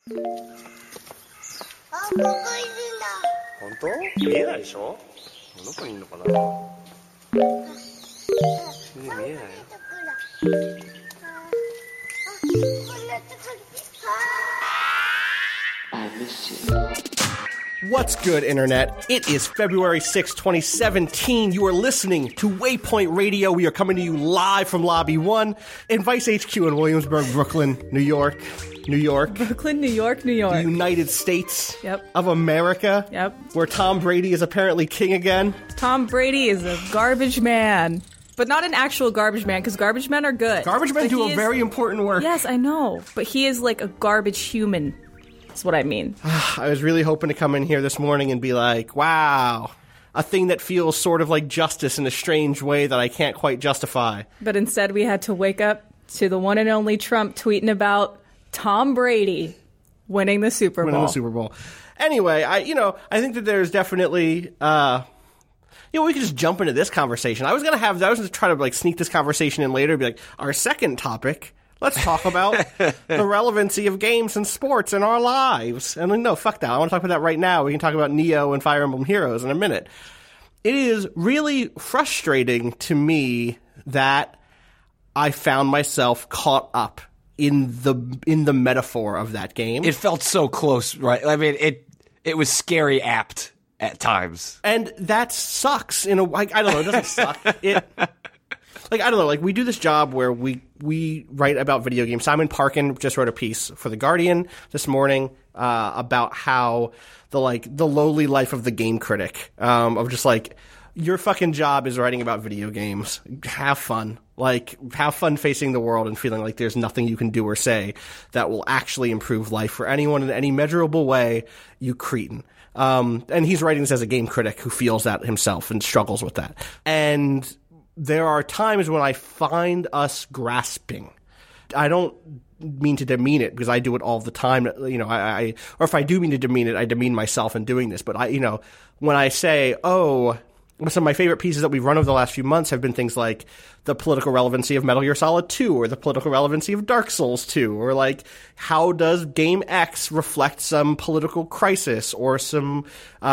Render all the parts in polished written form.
本当？見えないでしょ？どこにいるのかな？見えないよ。What's good, Internet? It is February 6, 2017. You are listening to Waypoint Radio. We are coming to you live from Lobby 1 in Vice HQ in Williamsburg, Brooklyn, New York. Brooklyn, New York. The United States Yep. of America. Yep. Where Tom Brady is apparently king again. Tom Brady is a garbage man. But not an actual garbage man, because garbage men are good. Garbage men do a very important work. Yes, I know. But he is like a garbage human. That's what I mean. I was really hoping to come in here this morning and be like, wow, a thing that feels sort of like justice in a strange way that I can't quite justify. But instead we had to wake up to the one and only Trump tweeting about Tom Brady winning the Super Bowl. Anyway, I think that there's definitely, we could just jump into this conversation. I was going to try to like sneak this conversation in later, be like, our second topic, let's talk about the relevancy of games and sports in our lives. And no, fuck that. I want to talk about that right now. We can talk about Neo and Fire Emblem Heroes in a minute. It is really frustrating to me that I found myself caught up in the metaphor of that game. It felt so close, right? I mean, it was scary apt at times. And that sucks. I don't know. It doesn't suck. I don't know, we do this job where we write about video games. Simon Parkin just wrote a piece for The Guardian this morning about how the lowly life of the game critic, of just your fucking job is writing about video games. Have fun. Have fun facing the world and feeling like there's nothing you can do or say that will actually improve life for anyone in any measurable way, you cretin. And he's writing this as a game critic who feels that himself and struggles with that. And there are times when I find us grasping. I don't mean to demean it because I do it all the time. Or if I do mean to demean it, I demean myself in doing this. But when I say, some of my favorite pieces that we've run over the last few months have been things like the political relevancy of Metal Gear Solid 2 or the political relevancy of Dark Souls 2 or how does Game X reflect some political crisis or some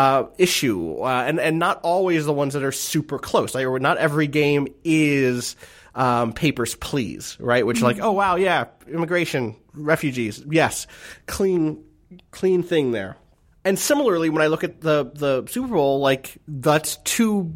issue and not always the ones that are super close. Not every game is Papers, Please, right? Which oh wow, yeah, immigration, refugees, yes, clean thing there. And similarly, when I look at the Super Bowl, that's two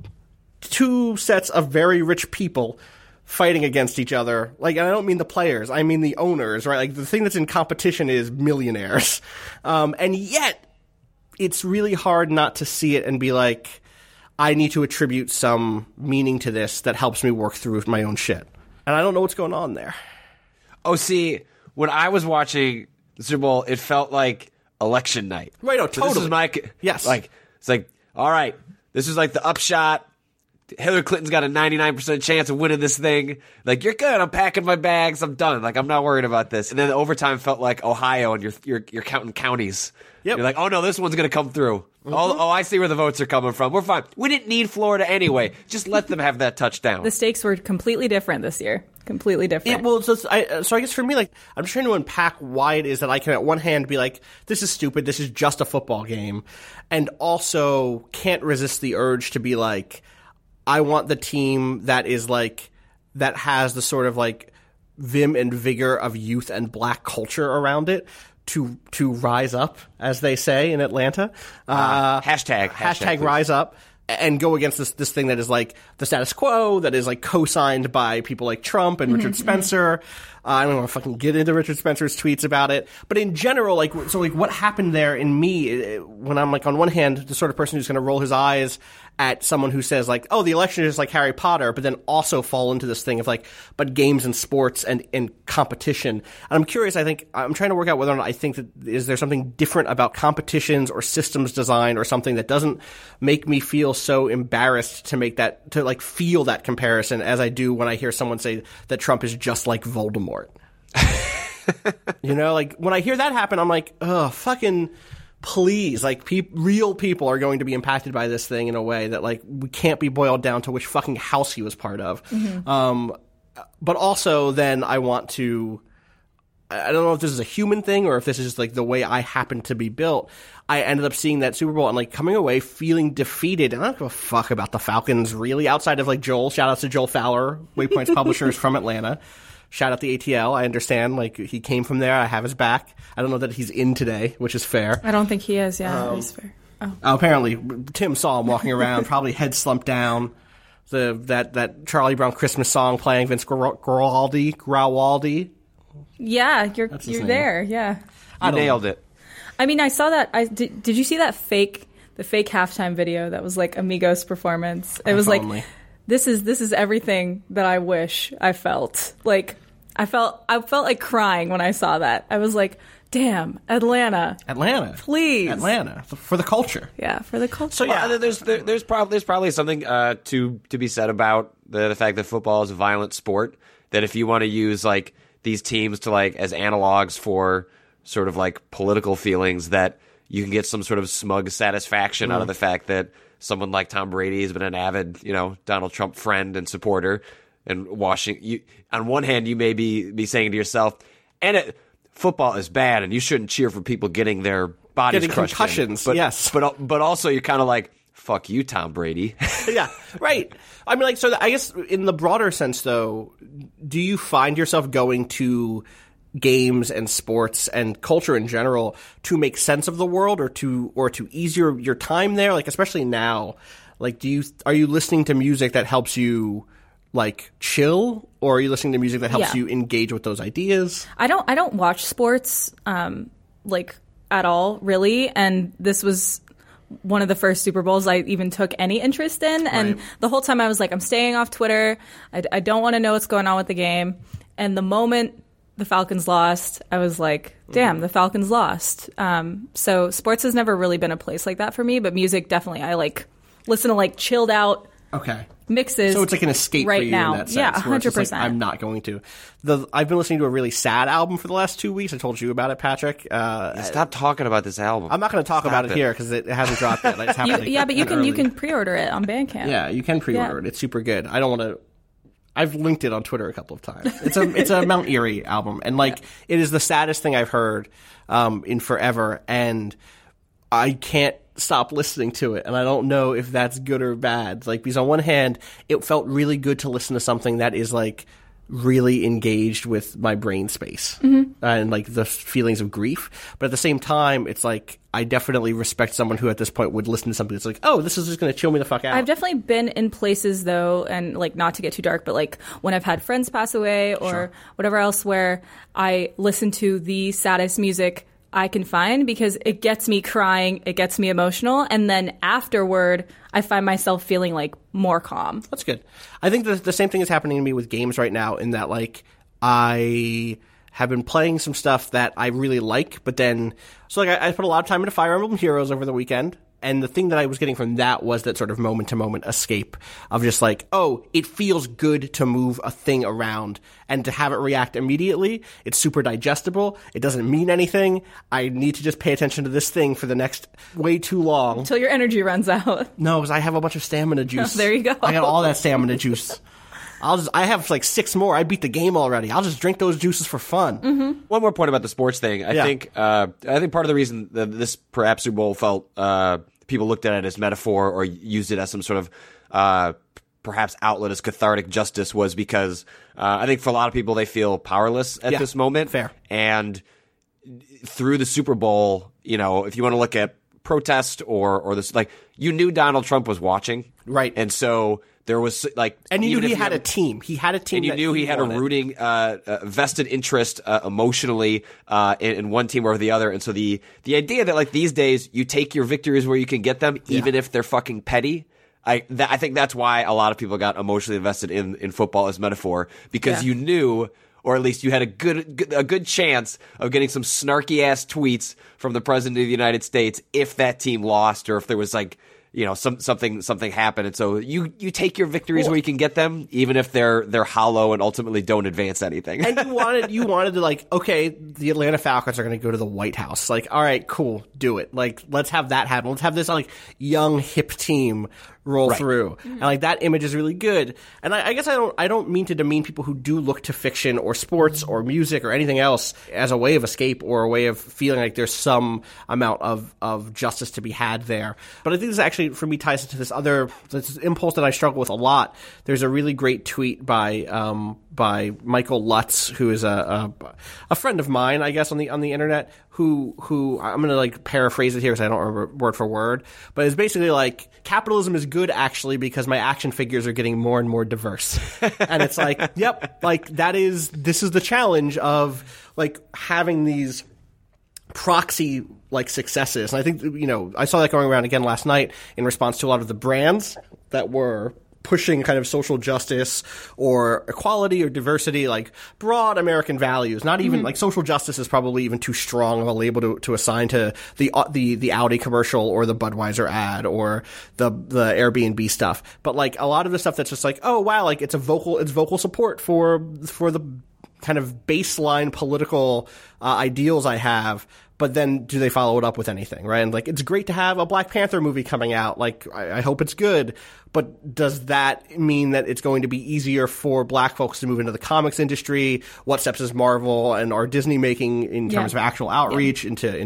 sets of very rich people fighting against each other. And I don't mean the players, I mean the owners, right? The thing that's in competition is millionaires. And yet, it's really hard not to see it and be like, I need to attribute some meaning to this that helps me work through my own shit. And I don't know what's going on there. Oh, see, when I was watching the Super Bowl, it felt like election night. Right, totally. This is yes. It's all right, this is the upshot. Hillary Clinton's got a 99% chance of winning this thing. You're good. I'm packing my bags. I'm done. I'm not worried about this. And then the overtime felt like Ohio, and you're counting counties. Yep. You're oh no, this one's going to come through. Mm-hmm. Oh, I see where the votes are coming from. We're fine. We didn't need Florida anyway. Just let them have that touchdown. The stakes were completely different this year. Completely different. So I guess for me, I'm trying to unpack why it is that I can at one hand be like, this is stupid, this is just a football game, and also can't resist the urge to be like, I want the team that is that has the sort of vim and vigor of youth and black culture around it to rise up, as they say in Atlanta. Hashtag rise up. And go against this thing that is the status quo, that is co-signed by people like Trump and Richard Spencer. I don't want to fucking get into Richard Spencer's tweets about it. But in general, what happened there in me, when I'm on one hand, the sort of person who's going to roll his eyes at someone who says the election is like Harry Potter, but then also fall into this thing of but games and sports and competition. And I'm curious, I'm trying to work out whether or not I think that is there something different about competitions or systems design or something that doesn't make me feel so embarrassed to make that, to feel that comparison as I do when I hear someone say that Trump is just like Voldemort. When I hear that happen, I'm like, oh, fucking please. Real people are going to be impacted by this thing in a way that, we can't be boiled down to which fucking house he was part of. Mm-hmm. But also then I want to I don't know if this is a human thing or if this is just like the way I happen to be built. I ended up seeing that Super Bowl and like coming away feeling defeated. And I don't give a fuck about the Falcons really, outside of like Joel. Shout out to Joel Fowler, Waypoints Publishers from Atlanta. Shout out the ATL. I understand, like, he came from there. I have his back. I don't know that he's in today, which is fair. I don't think he is. Yeah, he's fair. Oh, apparently, Tim saw him walking around, probably head slumped down. That Charlie Brown Christmas song playing, Vince Guaraldi. Yeah, you're there. Yeah, I nailed it. I mean, I saw that. Did you see that the fake halftime video that was like Amigos performance? It was like, this is everything that I wish I felt. Like I felt like crying when I saw that. I was like, damn, Atlanta, please, Atlanta for the culture. Yeah, for the culture. So yeah, there's probably something to be said about the fact that football is a violent sport. That if you want to use like these teams to like as analogs for sort of like political feelings, that you can get some sort of smug satisfaction out of the fact that someone like Tom Brady has been an avid, Donald Trump friend and supporter. And on one hand, you may be saying to yourself, football is bad, and you shouldn't cheer for people getting their bodies crushed concussions. Yes, but also you're kind of like, fuck you, Tom Brady. Yeah, right. I mean, like, so I guess in the broader sense, though, do you find yourself going to games and sports and culture in general to make sense of the world, or to ease your time there? Like, especially now, like, are you listening to music that helps you like chill, or are you listening to music that helps you engage with those ideas? I don't watch sports like at all, really, and this was one of the first Super Bowls I even took any interest in, and the whole time I was like, I'm staying off Twitter. I don't want to know what's going on with the game. And the moment the Falcons lost, I was like, damn, the Falcons lost. So sports has never really been a place like that for me, but music definitely. I like listen to like chilled out mixes. So it's like an escape right for you now. in that sense. Yeah, 100%. Like, I'm not going to. I've been listening to a really sad album for the last 2 weeks. I told you about it, Patrick. Stop talking about this album. I'm not going to talk about it here because it hasn't dropped yet. Like, but you can pre-order it on Bandcamp. Yeah, you can pre-order it. It's super good. I don't want to. I've linked it on Twitter a couple of times. It's a Mount Eerie album, and like it is the saddest thing I've heard in forever, and I can't stop listening to it, and I don't know if that's good or bad. Like, because on one hand, it felt really good to listen to something that is like really engaged with my brain space and like the feelings of grief, but at the same time, it's like I definitely respect someone who at this point would listen to something that's like, oh, this is just going to chill me the fuck out. I've definitely been in places though, and like not to get too dark, but like when I've had friends pass away or whatever else, where I listen to the saddest music I can find because it gets me crying, it gets me emotional, and then afterward, I find myself feeling like more calm. That's good. I think the same thing is happening to me with games right now, in that like I have been playing some stuff that I really like, but then I put a lot of time into Fire Emblem Heroes over the weekend. And the thing that I was getting from that was that sort of moment-to-moment escape of just like, oh, it feels good to move a thing around and to have it react immediately. It's super digestible. It doesn't mean anything. I need to just pay attention to this thing for the next way too long. Until your energy runs out. No, because I have a bunch of stamina juice. Oh, there you go. I got all that stamina juice. I have like 6 more. I beat the game already. I'll just drink those juices for fun. Mm-hmm. One more point about the sports thing. I think part of the reason that this perhaps Super Bowl felt people looked at it as metaphor or used it as some sort of perhaps outlet as cathartic justice was because I think for a lot of people they feel powerless at this moment. Fair. And through the Super Bowl, if you want to look at protest or this, like, you knew Donald Trump was watching, right? And so there was like, and you knew he had a team. He had a team, and you knew he had a rooting, vested interest emotionally in one team or the other. And so the idea that like these days you take your victories where you can get them, even if they're fucking petty. I think that's why a lot of people got emotionally invested in football as metaphor, because you knew, or at least you had a good chance of getting some snarky ass tweets from the president of the United States if that team lost, or if there was like something happened. And so you take your victories where you can get them, even if they're hollow and ultimately don't advance anything. And you wanted to, like, okay, the Atlanta Falcons are going to go to the White House. Like, all right, cool, do it. Like, let's have that happen. Let's have this, like, young, hip team roll through. And, like, that image is really good. And I guess I don't mean to demean people who do look to fiction or sports or music or anything else as a way of escape or a way of feeling like there's some amount of justice to be had there. But I think this actually, for me, ties into this impulse that I struggle with a lot. There's a really great tweet by Michael Lutz, who is a friend of mine, I guess, on the internet, who I'm going to, like, paraphrase it here because I don't remember word for word, but it's basically like, capitalism is good actually because my action figures are getting more and more diverse. And it's like, yep, like this is the challenge of, like, having these proxy, like, successes. And I think, I saw that going around again last night in response to a lot of the brands that were pushing kind of social justice or equality or diversity, like broad American values. Not even like social justice is probably even too strong of a label to assign to the Audi commercial or the Budweiser ad or the Airbnb stuff. But, like, a lot of the stuff that's just like, oh wow, like it's vocal support for the kind of baseline political ideals I have. But then do they follow it up with anything, right? And, like, it's great to have a Black Panther movie coming out. Like, I hope it's good. But does that mean that it's going to be easier for Black folks to move into the comics industry? What steps is Marvel and are Disney making in terms of actual outreach into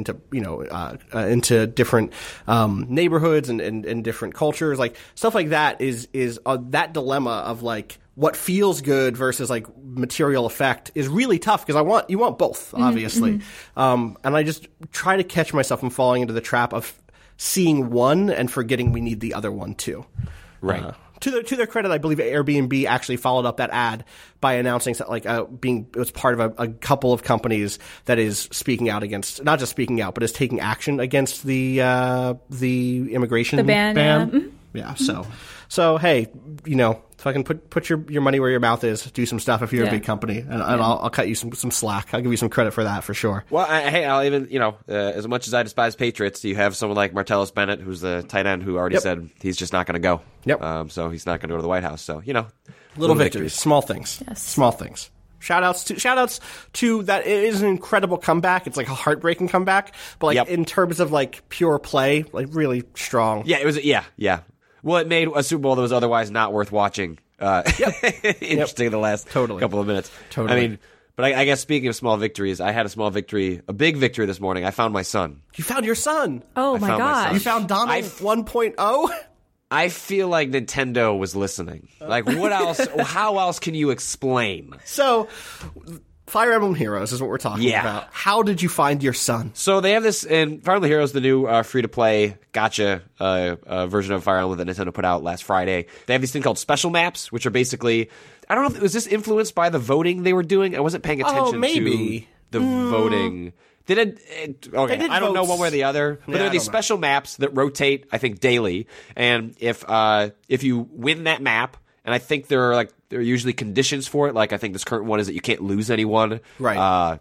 different neighborhoods and different cultures? Like, stuff like that is that dilemma of, like, what feels good versus, like, material effect is really tough because you want both, obviously. And I just try to catch myself from falling into the trap of seeing one and forgetting we need the other one too. Right. To their credit, I believe Airbnb actually followed up that ad by announcing that, like, it was part of a couple of companies that is speaking out against, not just speaking out, but is taking action against the immigration ban. Yeah. So hey, fucking put your money where your mouth is. Do some stuff if you're a big company, and I'll cut you some slack. I'll give you some credit for that for sure. Well, I'll even as much as I despise Patriots, you have someone like Martellus Bennett, who's the tight end, who already said he's just not going to go. Yep. So he's not going to go to the White House. So little victories, small things. Yes. Small things. Shout outs to that. It is an incredible comeback. It's like a heartbreaking comeback, but, like, in terms of, like, pure play, like, really strong. Yeah, it was. Yeah. Well, it made a Super Bowl that was otherwise not worth watching interesting in the last couple of minutes. Totally. I mean, but I guess speaking of small victories, I had a big victory this morning. I found my son. You found your son. Oh, my gosh. You found Donald 1.0? I feel like Nintendo was listening. Like, what else? How else can you explain? So, Fire Emblem Heroes is what we're talking about. How did you find your son? So they have this in Fire Emblem Heroes, the new free-to-play gacha version of Fire Emblem that Nintendo put out last Friday. They have these things called special maps, which are basically, I don't know, was this influenced by the voting they were doing? I wasn't paying attention to the voting. I don't know one way or the other, but there are these special maps that rotate, I think, daily. And if you win that map, and I think there are usually conditions for it. Like, I think this current one is that you can't lose anyone. Right.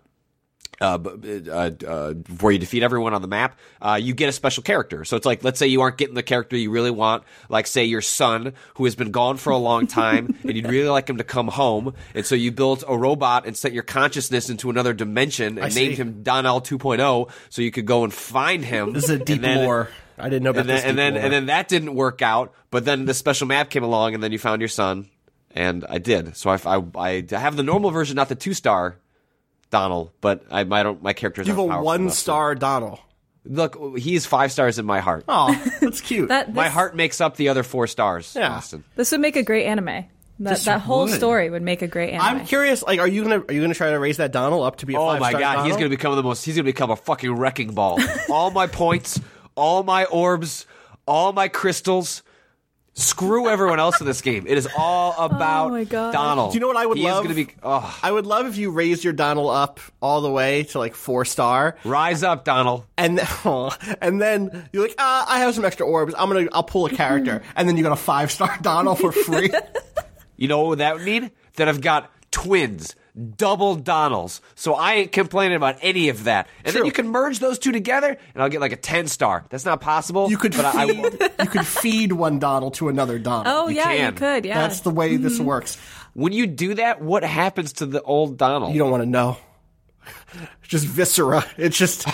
Before you defeat everyone on the map, you get a special character. So it's like, let's say you aren't getting the character you really want, like, say, your son, who has been gone for a long time, and you'd really like him to come home, and so you built a robot and set your consciousness into another dimension and named him Donnell 2.0 so you could go and find him. This is a deep lore. I didn't know about this. And then that didn't work out, but then the special map came along, and then you found your son, and I did. So I have the normal version, not the 2-star Donald, but my characters you are have a 1-star Donald. Look, he's 5 stars in my heart. Oh, that's cute. My heart makes up the other 4 stars. Yeah. Austin. This would make a great anime. That whole story would make a great anime. I'm curious, like, are you gonna try to raise that Donald up to be a 5-star? Oh my god, Donald? He's gonna become a fucking wrecking ball. All my points, all my orbs, all my crystals. Screw everyone else in this game. It is all about Donald. Do you know what I would love? I would love if you raised your Donald up all the way to, like, 4-star. Rise up, Donald. And then you're like, I have some extra orbs. I'll pull a character. And then you got a 5-star Donald for free. You know what that would mean? That I've got twins, double Donalds. So I ain't complaining about any of that. And True. then you can merge those two together, and I'll get like a 10-star. That's not possible. You could you could feed one Donald to another Donald. Oh, You yeah, can. you could, yeah. That's the way this works. When you do that, what happens to the old Donald? You don't want to know. It's just viscera. It's just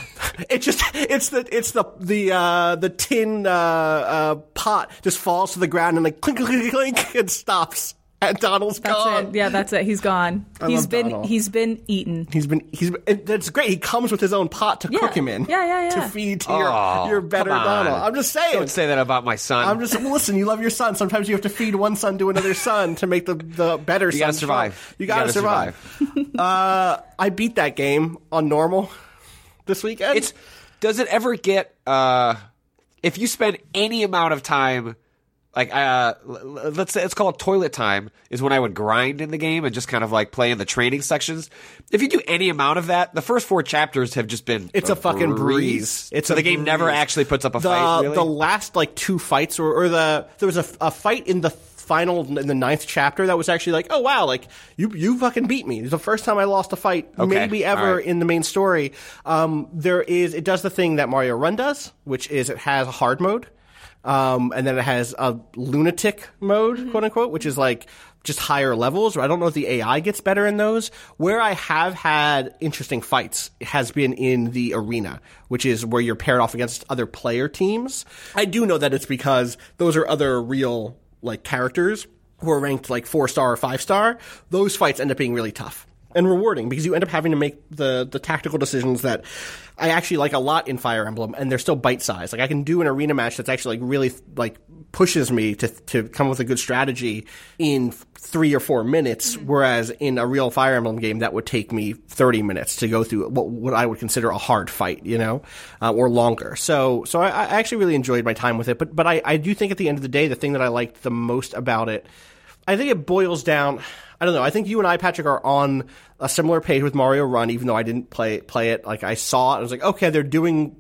the tin pot just falls to the ground and like clink clink clink and stops. And Donald's gone. That's it. Yeah, that's it. He's gone. love Donald. He's been eaten. That's great. He comes with his own pot to cook him in. Yeah. To feed to Oh, your better come on. Donald. I'm just saying. Don't say that about my son. Listen, you love your son. Sometimes you have to feed one son to another son to make the better son. gotta survive. strong. You gotta survive. I beat that game on normal this weekend. Does it ever get if you spend any amount of time, like let's say it's called toilet time, is when I would grind in the game and just kind of like play in the training sections. If you do any amount of that, the first 4 chapters have just been It's a fucking breeze. So the game never actually puts up a fight. Really? The last like 2 fights, there was a fight in the final in the 9th chapter that was actually like, oh wow, like you fucking beat me. It's the first time I lost a fight maybe ever in the main story. It does the thing that Mario Run does, which is it has a hard mode. And then it has a lunatic mode, quote unquote, which is like just higher levels. Or I don't know if the AI gets better in those. Where I have had interesting fights has been in the arena, which is where you're paired off against other player teams. I do know that it's because those are other real like characters who are ranked like 4-star or 5-star. Those fights end up being really tough and rewarding because you end up having to make the tactical decisions that I actually like a lot in Fire Emblem, and they're still bite-sized. Like I can do an arena match that's actually like really like pushes me to come up with a good strategy in 3 or 4 minutes, whereas in a real Fire Emblem game that would take me 30 minutes to go through what I would consider a hard fight, or longer. So I actually really enjoyed my time with it, but I do think at the end of the day, the thing that I liked the most about it, I think it boils down. I don't know. I think you and I, Patrick, are on a similar page with Mario Run, even though I didn't play it. Like I saw it, I was like, okay, they're doing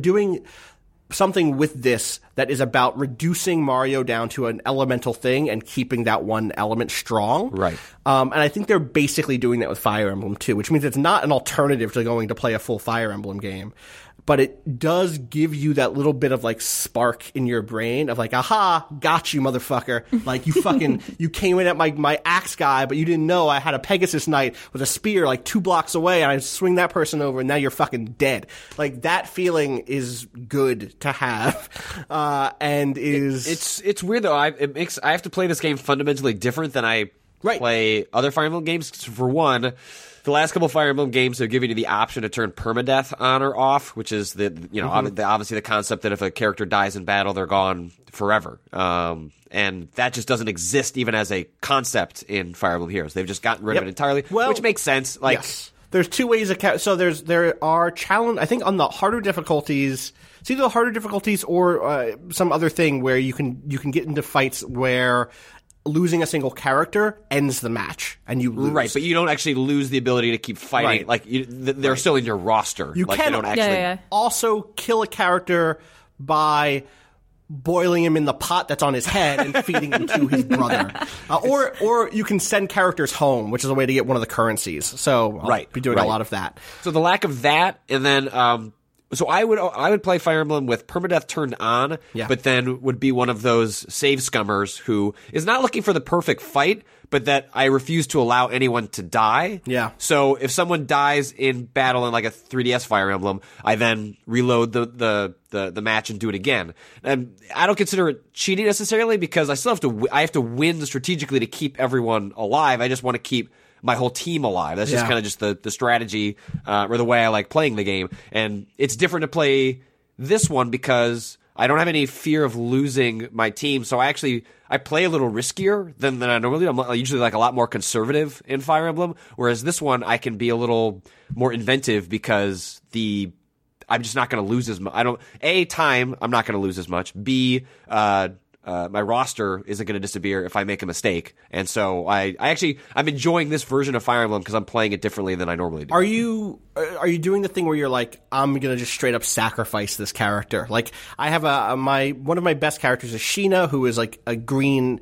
something with this that is about reducing Mario down to an elemental thing and keeping that one element strong. Right. And I think they're basically doing that with Fire Emblem too, which means it's not an alternative to going to play a full Fire Emblem game. But it does give you that little bit of like spark in your brain of like, aha, got you, motherfucker. Like you fucking, you came in at my axe guy, but you didn't know I had a Pegasus Knight with a spear like 2 blocks away, and I swing that person over and now you're fucking dead. Like that feeling is good to have. And is. It's weird though. I have to play this game fundamentally different than I play other Fire Emblem games. For one, the last couple Fire Emblem games have given you the option to turn permadeath on or off, which is obviously the concept that if a character dies in battle, they're gone forever. And that just doesn't exist even as a concept in Fire Emblem Heroes. They've just gotten rid of it entirely, which makes sense. Like, yes. There's 2 ways there are challenge. I think on the harder difficulties, it's either the harder difficulties or some other thing where you can get into fights where losing a single character ends the match and you lose. Right, but you don't actually lose the ability to keep fighting. Right. Like they're still in your roster. You like, can they don't actually also kill a character by boiling him in the pot that's on his head and feeding him to his brother. Or you can send characters home, which is a way to get one of the currencies. So I'll be doing a lot of that. So the lack of that, and then so I would play Fire Emblem with permadeath turned on, but then would be one of those save scummers who is not looking for the perfect fight, but that I refuse to allow anyone to die. Yeah. So if someone dies in battle in like a 3DS Fire Emblem, I then reload the match and do it again. And I don't consider it cheating necessarily because I still have to win strategically to keep everyone alive. I just want to keep my whole team alive. That's just kind of just the strategy or the way I like playing the game. And it's different to play this one because I don't have any fear of losing my team. So I play a little riskier than I normally do. I'm usually like a lot more conservative in Fire Emblem, whereas this one I can be a little more inventive because I'm just not going to lose as much. I'm not going to lose as much. B, my roster isn't going to disappear if I make a mistake. And so I'm enjoying this version of Fire Emblem because I'm playing it differently than I normally do. Are you doing the thing where you're like, I'm gonna just straight up sacrifice this character? Like, I have one of my best characters is Sheena, who is like a green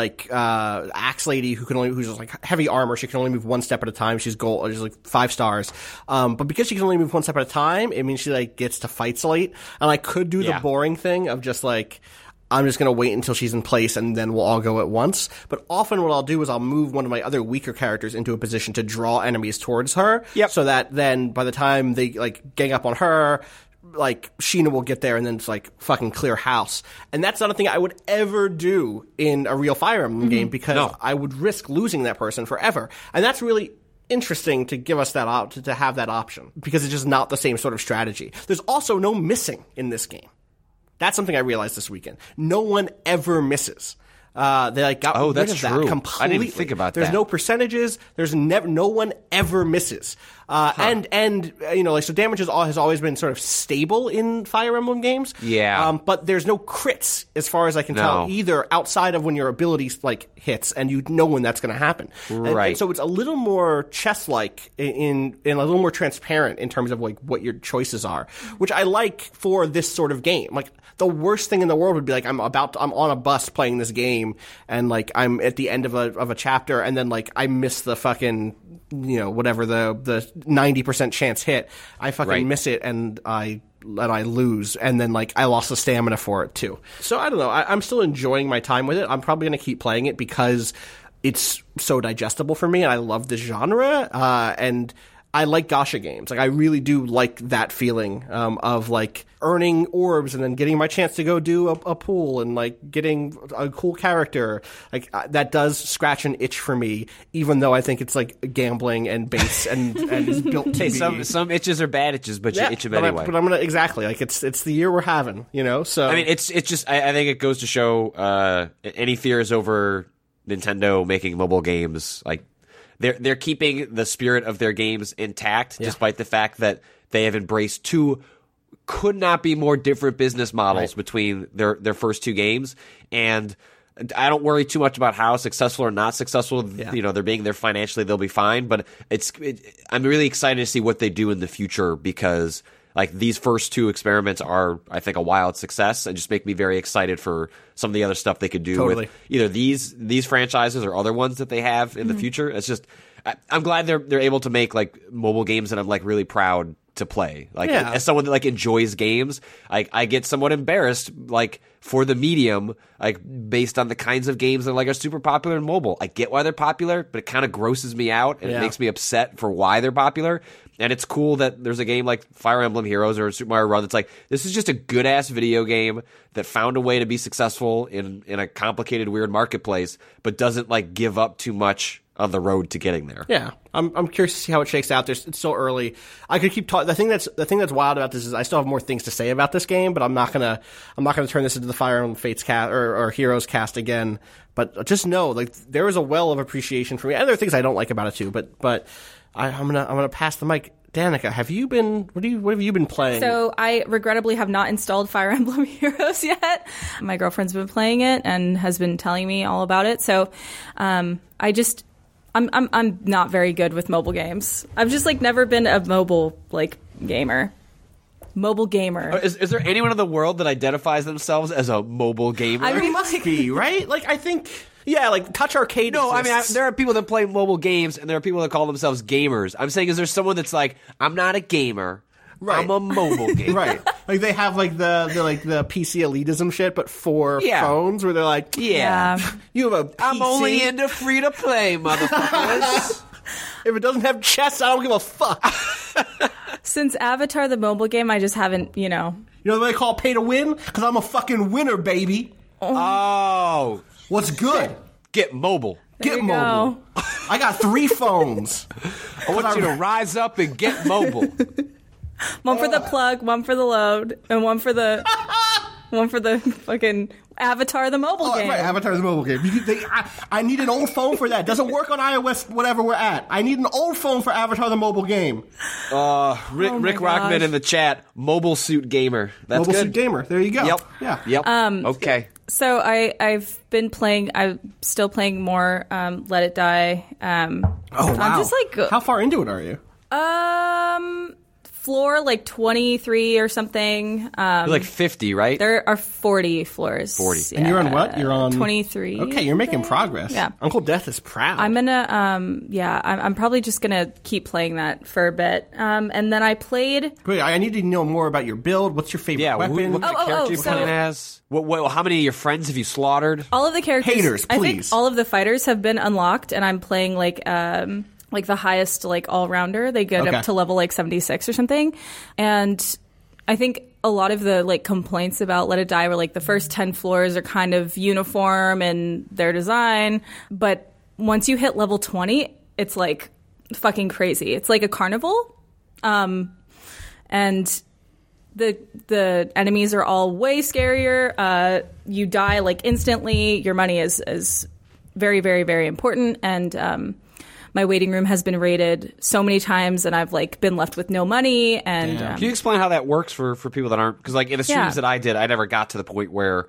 axe lady who's just like heavy armor. She can only move one step at a time. She's gold. She's like 5 stars. But because she can only move one step at a time, it means she like gets to fights late. And I could do the boring thing of just like, I'm just going to wait until she's in place and then we'll all go at once. But often what I'll do is I'll move one of my other weaker characters into a position to draw enemies towards her. Yep. So that then by the time they like gang up on her, like Sheena will get there and then it's like fucking clear house. And that's not a thing I would ever do in a real Fire Emblem game because I would risk losing that person forever. And that's really interesting to give us that to have that option because it's just not the same sort of strategy. There's also no missing in this game. That's something I realized this weekend. No one ever misses. They like got rid of that completely. I didn't even think about There's that. no percentages. There's no one ever misses. And you know, like so damage has always been sort of stable in Fire Emblem games. Yeah. But there's no crits as far as I can tell either outside of when your ability like hits and you know when that's going to happen. Right. And so it's a little more chess-like in a little more transparent in terms of like what your choices are, which I like for this sort of game. Like the worst thing in the world would be like I'm on a bus playing this game and like I'm at the end of a chapter and then like I miss the fucking whatever the 90% chance hit. I fucking miss it and I lose, and then like I lost the stamina for it too. So I don't know. I'm still enjoying my time with it. I'm probably going to keep playing it because it's so digestible for me, and I love this genre. And I like gacha games. Like I really do like that feeling of like earning orbs and then getting my chance to go do a pool and like getting a cool character. Like that does scratch an itch for me, even though I think it's like gambling and base and is built to be. Some itches are bad itches, but you itch them anyway. But I'm gonna exactly like it's the year we're having, So I mean, it's just I think it goes to show any fears over Nintendo making mobile games like. They're keeping the spirit of their games intact, despite the fact that they have embraced two could not be more different business models between their first 2 games. And I don't worry too much about how successful or not successful they're being there financially. They'll be fine. But I'm really excited to see what they do in the future because like these first 2 experiments are, I think, a wild success and just make me very excited for some of the other stuff they could do with either these franchises or other ones that they have in the future. It's just, I'm glad they're able to make like mobile games that I'm like really proud to play. Like as someone that like enjoys games, I get somewhat embarrassed like for the medium, like based on the kinds of games that like are super popular in mobile. I get why they're popular, but it kind of grosses me out and it makes me upset for why they're popular. And it's cool that there's a game like Fire Emblem Heroes or Super Mario Run that's like, this is just a good-ass video game that found a way to be successful in a complicated, weird marketplace, but doesn't like give up too much on the road to getting there. Yeah, I'm curious to see how it shakes out. It's so early. I could keep talking. The thing that's wild about this is I still have more things to say about this game, but I'm not gonna turn this into the Fire Emblem Fates cast or Heroes cast again. But just know, like, there is a well of appreciation for me, and there are things I don't like about it too. But I'm gonna pass the mic. Danica, what have you been playing? So I regrettably have not installed Fire Emblem Heroes yet. My girlfriend's been playing it and has been telling me all about it. So I'm not very good with mobile games. I've just like never been a mobile like gamer. Mobile gamer. Is there anyone in the world that identifies themselves as a mobile gamer? I mean, it must be, right? Like, I think, yeah, like Touch Arcade. No, exists. I mean, there are people that play mobile games, and there are people that call themselves gamers. I'm saying, is there someone that's like, I'm not a gamer, I'm a mobile gamer, right? Like they have like the PC elitism shit, but for phones, where they're like, you have a PC? I'm only into free to play, motherfuckers. If it doesn't have chess, I don't give a fuck. Since Avatar the mobile game, I just haven't, You know what they call pay to win? Because I'm a fucking winner, baby. Oh. What's good? Get mobile. Get mobile. I got 3 phones. I want you to rise up and get mobile. One for the plug, one for the load, and one for the fucking Avatar the mobile game. Right, Avatar the mobile game. I need an old phone for that. Doesn't work on iOS, whatever we're at. I need an old phone for Avatar the mobile game. Rick Rockman in the chat, mobile suit gamer. That's mobile good. Suit gamer. There you go. Yep. Yeah. Yep. Okay. So I've been playing. I'm still playing more. Let It Die. Oh wow! I'm just like, how far into it are you? Floor like 23 or something. You're like 50, right? There are 40 floors. 40. And you're on what? You're on 23. Okay, you're making progress. Yeah. Uncle Death is proud. I'm gonna I'm probably just gonna keep playing that for a bit. And then I played. Wait, I need to know more about your build. What's your favorite weapon? What kind of character you playing as? How many of your friends have you slaughtered? All of the characters. Haters, I think please. all of the fighters have been unlocked, and I'm playing like the highest like all rounder. They get up to level like 76 or something. And I think a lot of the like complaints about Let It Die were like the first 10 floors are kind of uniform in their design, but once you hit level 20, it's like fucking crazy. It's like a carnival. And the enemies are all way scarier. You die like instantly. Your money is very, very, very important. And my waiting room has been raided so many times, and I've like been left with no money. And can you explain how that works for people that aren't? Because like in the streams that I did, I never got to the point where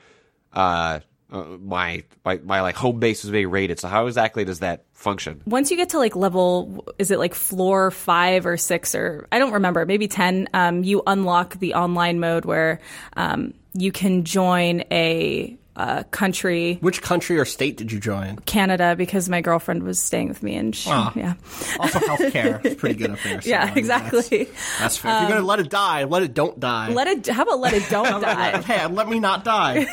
my like home base was being raided. So how exactly does that function? Once you get to like level, is it like floor 5 or 6 or I don't remember, maybe 10, you unlock the online mode where you can join a country. Which country or state did you join? Canada, because my girlfriend was staying with me, and yeah. Also, healthcare is pretty good up there. So yeah, exactly. That's fair. If you're gonna let it die, let it don't die. How about let it don't die? Hey, let me not die.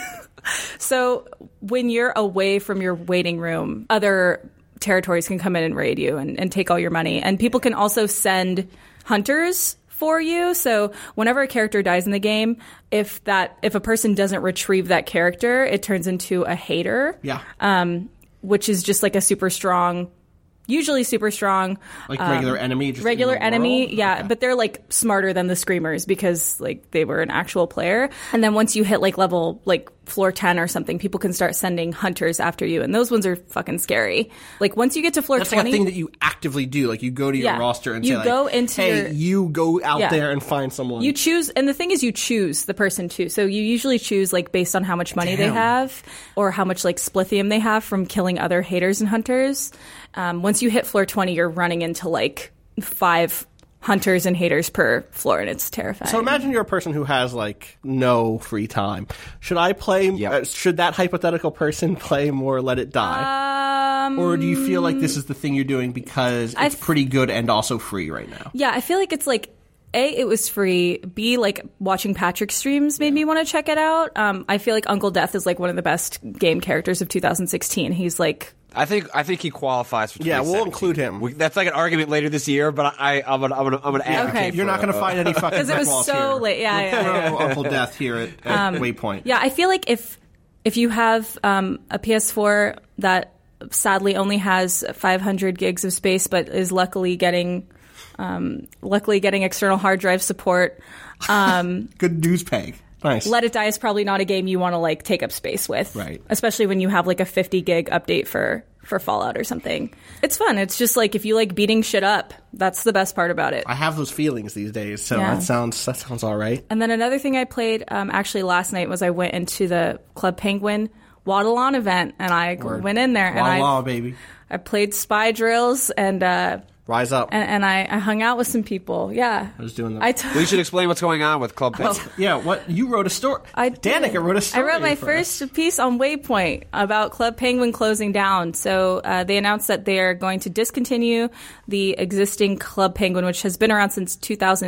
So when you're away from your waiting room, other territories can come in and raid you and take all your money, and people can also send hunters for you. So whenever a character dies in the game, if a person doesn't retrieve that character, it turns into a hater. Yeah. Which is just like a super strong, usually super strong, like regular enemy. Just regular in the enemy, world? yeah. Okay. But they're like smarter than the screamers because like they were an actual player. And then once you hit like level like floor 10 or something, people can start sending hunters after you, and those ones are fucking scary. Like once you get to floor That's 20, like a thing that you actively do. Like you go to your roster and you say, go like, into hey, you go out there and find someone. You choose, and the thing is, you choose the person too. So you usually choose like based on how much money they have or how much like splithium they have from killing other haters and hunters. Once you hit floor 20, you're running into like 5 hunters and haters per floor, and it's terrifying. So imagine you're a person who has like no free time. Should I play? Should that hypothetical person play more Let It Die? Or do you feel like this is the thing you're doing because it's pretty good and also free right now? Yeah, I feel like it's like A, it was free. B, like watching Patrick's streams made me want to check it out. I feel like Uncle Death is like one of the best game characters of 2016. He's like, I think he qualifies for 2017. Yeah, we'll include him. That's like an argument later this year, but I'm gonna advocate. You're not going to find any fucking because it was so late. Yeah. Uncle Death here at Waypoint. Yeah, I feel like if you have a PS4 that sadly only has 500 gigs of space, but is luckily getting external hard drive support. Good news, Peg. Nice. Let It Die is probably not a game you want to like take up space with, right? Especially when you have like a 50 gig update for Fallout or something. It's fun. It's just like if you like beating shit up, that's the best part about it. I have those feelings these days, so that sounds all right. And then another thing I played actually last night was I went into the Club Penguin Waddle-On event, and I went in there and baby. I played spy drills and Rise up. And I hung out with some people. Yeah. I was doing that. Well, you should explain what's going on with Club Penguin. What you wrote a story. Danica wrote a story. I wrote my first piece on Waypoint about Club Penguin closing down. So they announced that they are going to discontinue the existing Club Penguin, which has been around since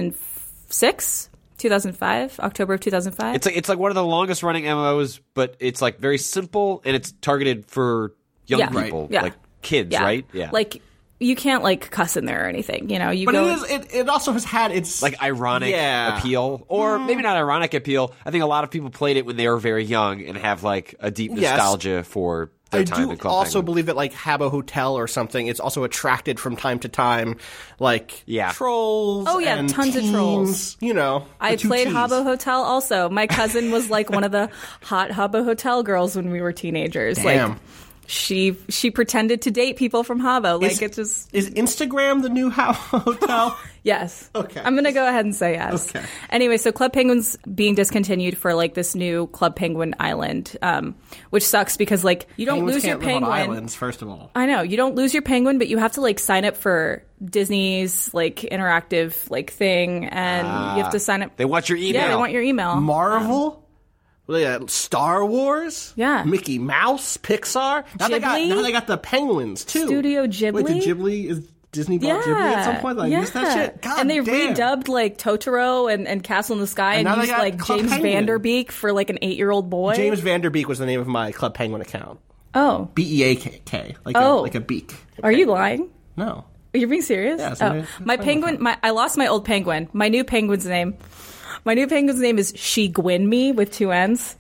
2006. 2005, October of 2005. It's like one of the longest running MMOs, but it's like very simple and it's targeted for young people, like kids, right? Yeah. Like you can't like cuss in there or anything, you know. It also has had its like ironic appeal, or maybe not ironic appeal. I think a lot of people played it when they were very young and have like a deep nostalgia for their time in Club also Penguin. believe that like Habbo Hotel or something, it's also attracted from time to time like trolls. Oh yeah, and tons teens, of trolls. You know, I played Habbo Hotel also. My cousin was like one of the hot Habbo Hotel girls when we were teenagers. Damn. Like she pretended to date people from Habbo. Like, it just... Is Instagram the new hotel? Yes. Okay. I'm going to go ahead and say yes. Okay. Anyway, so Club Penguin's being discontinued for, like, this new Club Penguin Island, which sucks because, like, you don't Penguins lose your can't live on penguin. islands, first of all. I know. You don't lose your penguin, but you have to, like, sign up for Disney's, like, interactive, like, thing, and you have to sign up. They want your email. Yeah, they want your email. Marvel? Star Wars? Yeah. Mickey Mouse? Pixar? Now they got the Penguins, too. Studio Ghibli? Wait, did Ghibli... Is Disney bought Ghibli at some point? Like, missed that shit? God and they damn. redubbed, like, Totoro and Castle in the Sky and now they used, got like, Club James Penguin. Vanderbeek for, like, an 8-year-old boy. James Vanderbeek was the name of my Club Penguin account. Oh. B-E-A-K. Like a beak. Are you lying? No. Are you being serious? Yeah, my penguin. I lost my old penguin. My new penguin's name is She Gwyn Me with 2 N's.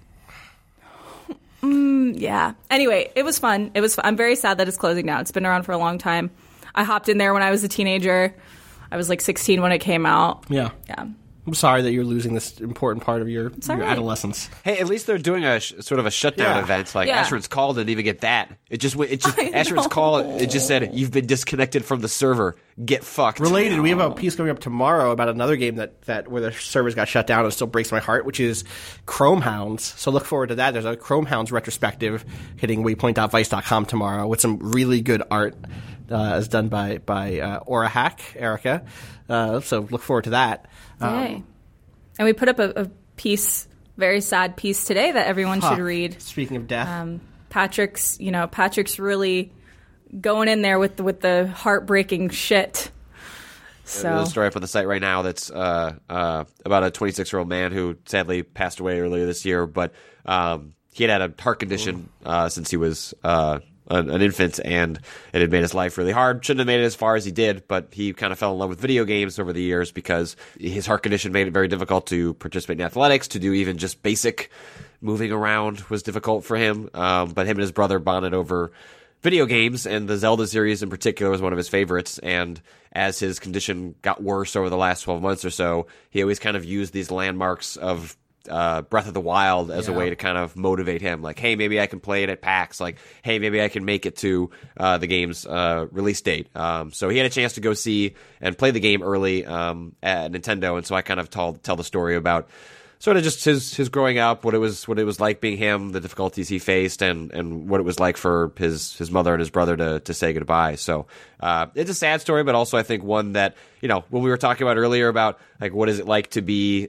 Yeah. Anyway, it was fun. I'm very sad that it's closing down. It's been around for a long time. I hopped in there when I was a teenager. I was like 16 when it came out. Yeah. Yeah. I'm sorry that you're losing this important part of your right. adolescence. Hey, at least they're doing a sort of a shutdown Yeah. event. Like Yeah. Asheron's Call didn't even get that. I Asheron's know. Call. It just said you've been disconnected from the server. Get fucked. Related, we have a piece coming up tomorrow about another game that where the servers got shut down and still breaks my heart, which is Chrome Hounds. So look forward to that. There's a Chrome Hounds retrospective hitting waypoint.vice.com tomorrow with some really good art as done by Aura Hack, Erica. So look forward to that. Yay. And we put up a piece, very sad piece today that everyone should read. Speaking of death. Patrick's really going in there with the heartbreaking shit. So There's a story up on the site right now that's about a 26-year-old man who sadly passed away earlier this year, but he had a heart condition since he was an infant, and it had made his life really hard. Shouldn't have made it as far as he did, but he kind of fell in love with video games over the years because his heart condition made it very difficult to participate in athletics, to do even just basic moving around was difficult for him. But him and his brother bonded over video games, and the Zelda series in particular was one of his favorites. And as his condition got worse over the last 12 months or so, he always kind of used these landmarks of Breath of the Wild as a way to kind of motivate him. Like, hey, maybe I can play it at PAX. Like, hey, maybe I can make it to the game's release date. So he had a chance to go see and play the game early at Nintendo, and so I kind of tell the story about sort of just his growing up, what it was like being him, the difficulties he faced, and what it was like for his mother and his brother to say goodbye. So it's a sad story, but also I think one that, when we were talking about earlier about like what is it like to be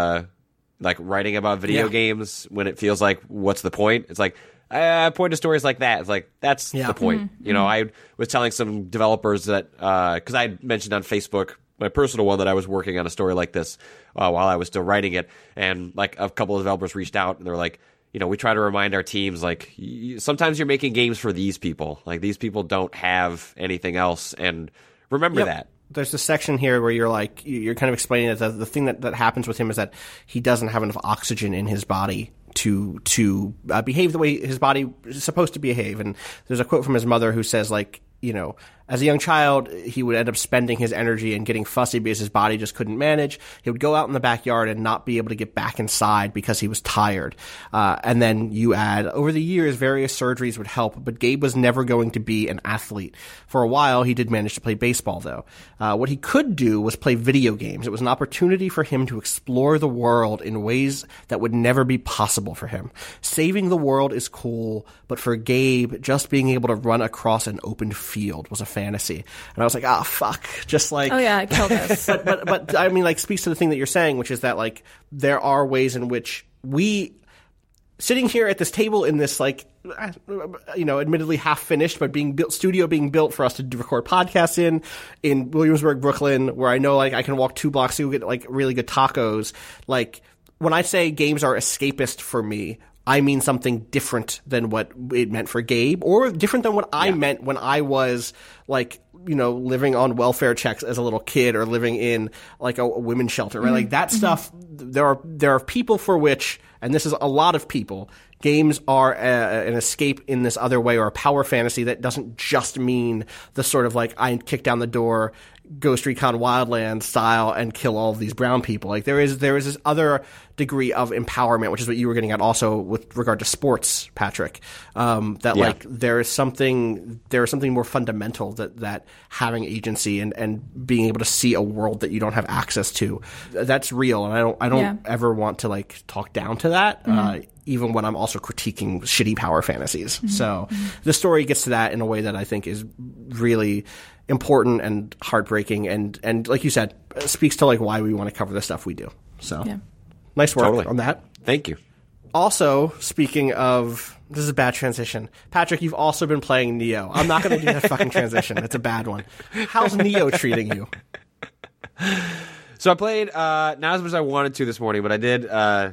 like writing about video games when it feels like what's the point? It's like I point to stories like that. It's like that's the point. I was telling some developers that because I mentioned on Facebook my personal one that I was working on a story like this while I was still writing it, and like a couple of developers reached out and they're like, we try to remind our teams, like, sometimes you're making games for these people. Like, these people don't have anything else, and remember that. There's this section here where you're kind of explaining that the thing that happens with him is that he doesn't have enough oxygen in his body to behave the way his body is supposed to behave. And there's a quote from his mother who says, like, as a young child, he would end up spending his energy and getting fussy because his body just couldn't manage. He would go out in the backyard and not be able to get back inside because he was tired. And then you add, over the years, various surgeries would help, but Gabe was never going to be an athlete. For a while, he did manage to play baseball, though. What he could do was play video games. It was an opportunity for him to explore the world in ways that would never be possible for him. Saving the world is cool, but for Gabe, just being able to run across an open field was a fantasy. And I was like, fuck. Just like, oh yeah, it killed us. but I mean, like, speaks to the thing that you're saying, which is that, like, there are ways in which we, sitting here at this table in this, like, admittedly half finished, but studio being built for us to record podcasts in Williamsburg, Brooklyn, where I know, like, I can walk 2 blocks to get, like, really good tacos. Like, when I say games are escapist for me, I mean something different than what it meant for Gabe, or different than what I meant when I was, like, living on welfare checks as a little kid, or living in, like, a women's shelter, right? Like, that stuff, there are people for which, and this is a lot of people, games are an escape in this other way, or a power fantasy that doesn't just mean the sort of, like, I kick down the door, Ghost Recon Wildlands style and kill all of these brown people. Like there is this other degree of empowerment, which is what you were getting at also with regard to sports, Patrick. Like there is something more fundamental that having agency and being able to see a world that you don't have access to, that's real. And I don't ever want to like talk down to that. Even when I'm also critiquing shitty power fantasies. So the story gets to that in a way that I think is really important and heartbreaking and like you said, speaks to like why we want to cover the stuff we do. So nice work on that. Thank you. Also, speaking of, this is a bad transition. Patrick, you've also been playing Neo. I'm not going to do that fucking transition. It's a bad one. How's Neo treating you? So I played not as much as I wanted to this morning, but I did.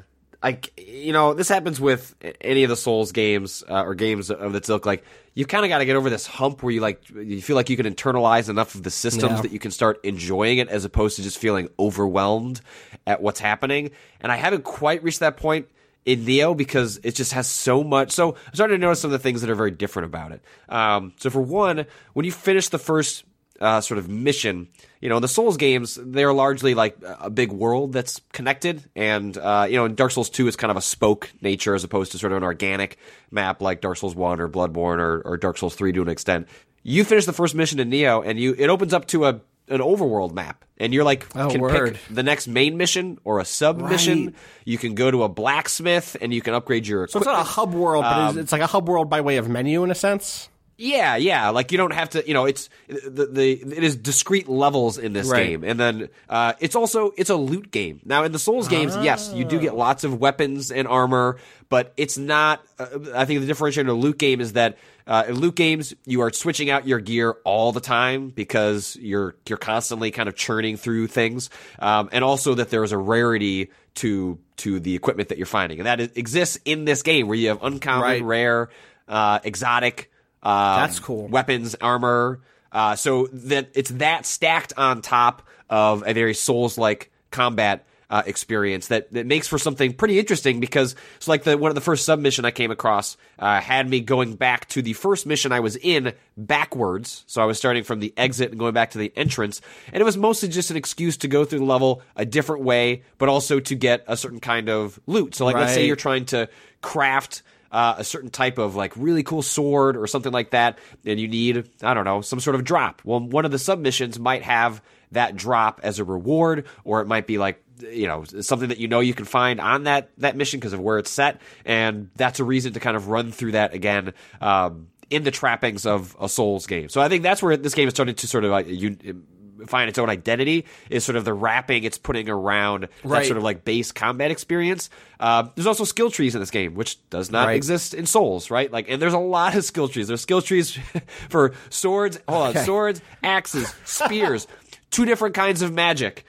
This happens with any of the Souls games or games of that ilk. Like, you kind of got to get over this hump where you feel like you can internalize enough of the systems that you can start enjoying it, as opposed to just feeling overwhelmed at what's happening. And I haven't quite reached that point in Neo because it just has so much. So I'm starting to notice some of the things that are very different about it. So for one, when you finish the first sort of mission, the Souls games, they're largely like a big world that's connected. And, in Dark Souls 2, it's kind of a spoke nature as opposed to sort of an organic map like Dark Souls 1 or Bloodborne or Dark Souls 3 to an extent. You finish the first mission in Neo and it opens up to an overworld map. And you're like, pick the next main mission or a sub mission. Right. You can go to a blacksmith and you can upgrade your equipment. So it's not a hub world, but it's like a hub world by way of menu in a sense? Yeah. Like you don't have to, it is discrete levels in this game. And then, it's a loot game. Now in the Souls games, yes, you do get lots of weapons and armor, but it's not, I think the differentiator in a loot game is that, in loot games, you are switching out your gear all the time because you're constantly kind of churning through things. And also that there is a rarity to the equipment that you're finding. And that exists in this game where you have uncommon, rare, exotic, that's cool. Weapons, armor. So that it's that stacked on top of a very Souls-like combat experience that makes for something pretty interesting because it's like one of the first submission I came across had me going back to the first mission I was in backwards. So I was starting from the exit and going back to the entrance. And it was mostly just an excuse to go through the level a different way, but also to get a certain kind of loot. So like let's say you're trying to craft a certain type of like really cool sword or something like that, and you need, I don't know, some sort of drop. Well, one of the submissions might have that drop as a reward, or it might be like, something that you can find on that mission because of where it's set, and that's a reason to kind of run through that again in the trappings of a Souls game. So I think that's where this game is starting to sort of like find its own identity, is sort of the wrapping it's putting around that sort of like base combat experience. There's also skill trees in this game, which does not exist in Souls, right? Like, and there's a lot of skill trees. There's skill trees for swords, axes, spears, 2 different kinds of magic.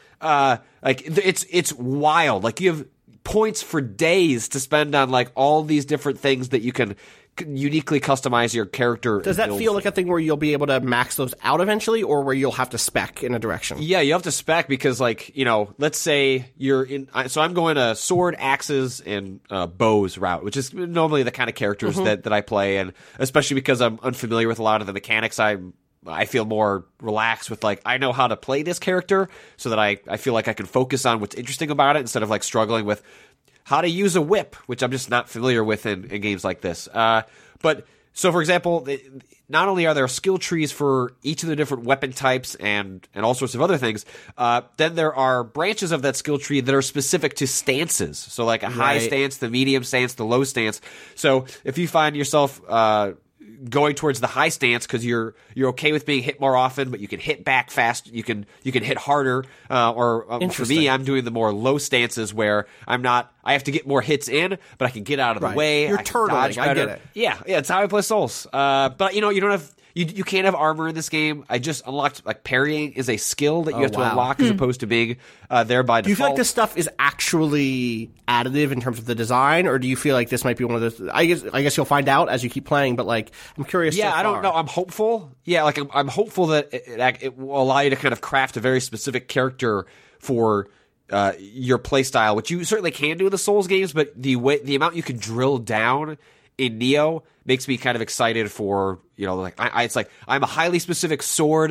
It's wild. Like, you have points for days to spend on like all these different things that you can uniquely customize your character. Does that feel like a thing where you'll be able to max those out eventually, or where you'll have to spec in a direction? Yeah, you have to spec because, like, let's say you're in. So I'm going to sword, axes, and bows route, which is normally the kind of characters that I play, and especially because I'm unfamiliar with a lot of the mechanics, I feel more relaxed with, like, I know how to play this character so that I feel like I can focus on what's interesting about it instead of like struggling with how to use a whip, which I'm just not familiar with in games like this. But so, for example, not only are there skill trees for each of the different weapon types and all sorts of other things, then there are branches of that skill tree that are specific to stances. So like a high stance, the medium stance, the low stance. So if you find yourself going towards the high stance because you're okay with being hit more often, but you can hit back fast, you can hit harder. For me, I'm doing the more low stances where I have to get more hits in, but I can get out of the way. You're turtling. I get it. Yeah, it's how I play Souls. But you don't have. You can't have armor in this game. I just unlocked, like, parrying is a skill that you have to unlock as opposed to being there by default. Do you feel like this stuff is actually additive in terms of the design, or do you feel like this might be one of those? I guess you'll find out as you keep playing, but, like, I'm curious. Yeah, I don't know. I'm hopeful. Yeah, like, I'm hopeful that it will allow you to kind of craft a very specific character for your playstyle, which you certainly can do in the Souls games, but the amount you can drill down in Neo makes me kind of excited for, it's like I'm a highly specific sword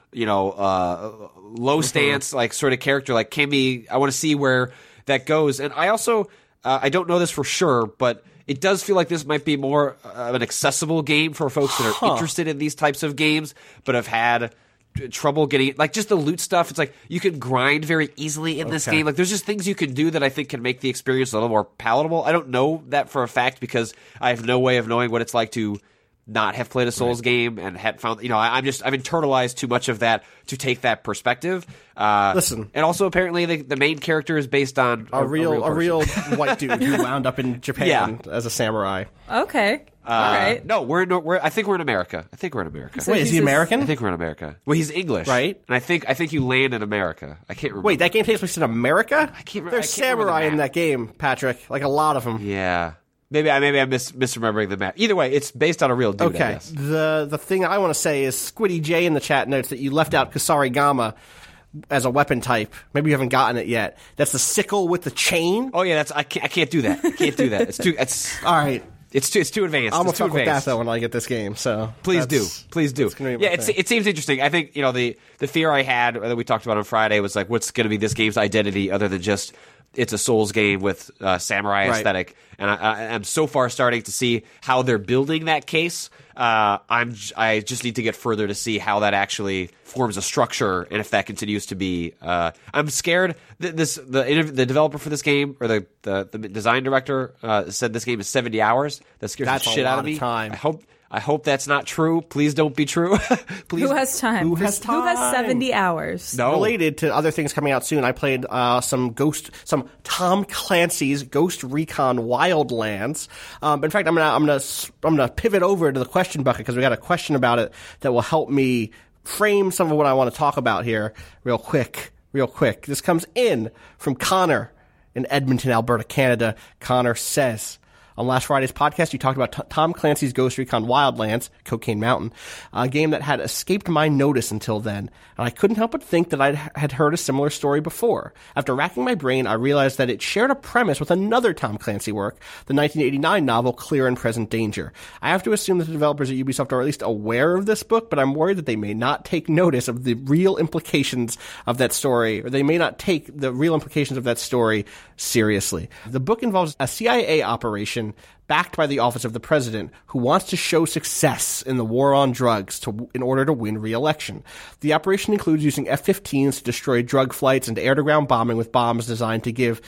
low stance, like sort of character like Kimmy. I want to see where that goes. And I also, I don't know this for sure, but it does feel like this might be more of an accessible game for folks that are interested in these types of games, but have had trouble getting, like, just the loot stuff. It's like you can grind very easily in this game. Like, there's just things you can do that I think can make the experience a little more palatable. I don't know that for a fact because I have no way of knowing what it's like to not have played a Souls game and had found, I've internalized too much of that to take that perspective. Listen, and also apparently the main character is based on a real white dude who wound up in Japan as a samurai. Okay. All right. No, I think we're in America. So wait, is he American? I think we're in America. Well, he's English, right? And I think you land in America. I can't remember. Wait, that game takes place in America? I can't. There's samurai in that game, Patrick. Like a lot of them. Yeah. Maybe I'm misremembering the map. Either way, it's based on a real dude. Okay. I guess. The thing I want to say is Squiddy J in the chat notes that you left out Kusarigama as a weapon type. Maybe you haven't gotten it yet. That's the sickle with the chain. Oh yeah, I can't do that. I can't do that. It's all right. It's too advanced. I'm gonna fuck with that though when I get this game. So please do. Yeah, it seems interesting. I think the fear I had that we talked about on Friday was like, what's going to be this game's identity other than just it's a Souls game with samurai aesthetic, and I'm so far starting to see how they're building that case. I just need to get further to see how that actually forms a structure, and if that continues to be. I'm scared. The developer for this game, or the design director, said this game is 70 hours. That scares the shit out of me. I hope that's not true. Please don't be true. Please. Who has time? Who has 70 hours? No. Related to other things coming out soon, I played some Tom Clancy's Ghost Recon Wildlands. But in fact, I'm gonna pivot over to the question bucket because we got a question about it that will help me frame some of what I want to talk about here real quick. This comes in from Connor in Edmonton, Alberta, Canada. Connor says, on last Friday's podcast, you talked about Tom Clancy's Ghost Recon Wildlands, Cocaine Mountain, a game that had escaped my notice until then, and I couldn't help but think that I had heard a similar story before. After racking my brain, I realized that it shared a premise with another Tom Clancy work, the 1989 novel Clear and Present Danger. I have to assume that the developers at Ubisoft are at least aware of this book, but I'm worried that they may not take notice of the real implications of that story, or they may not take the real implications of that story seriously. The book involves a CIA operation backed by the Office of the President, who wants to show success in the war on drugs in order to win re-election. The operation includes using F-15s to destroy drug flights and air-to-ground bombing with bombs designed to give,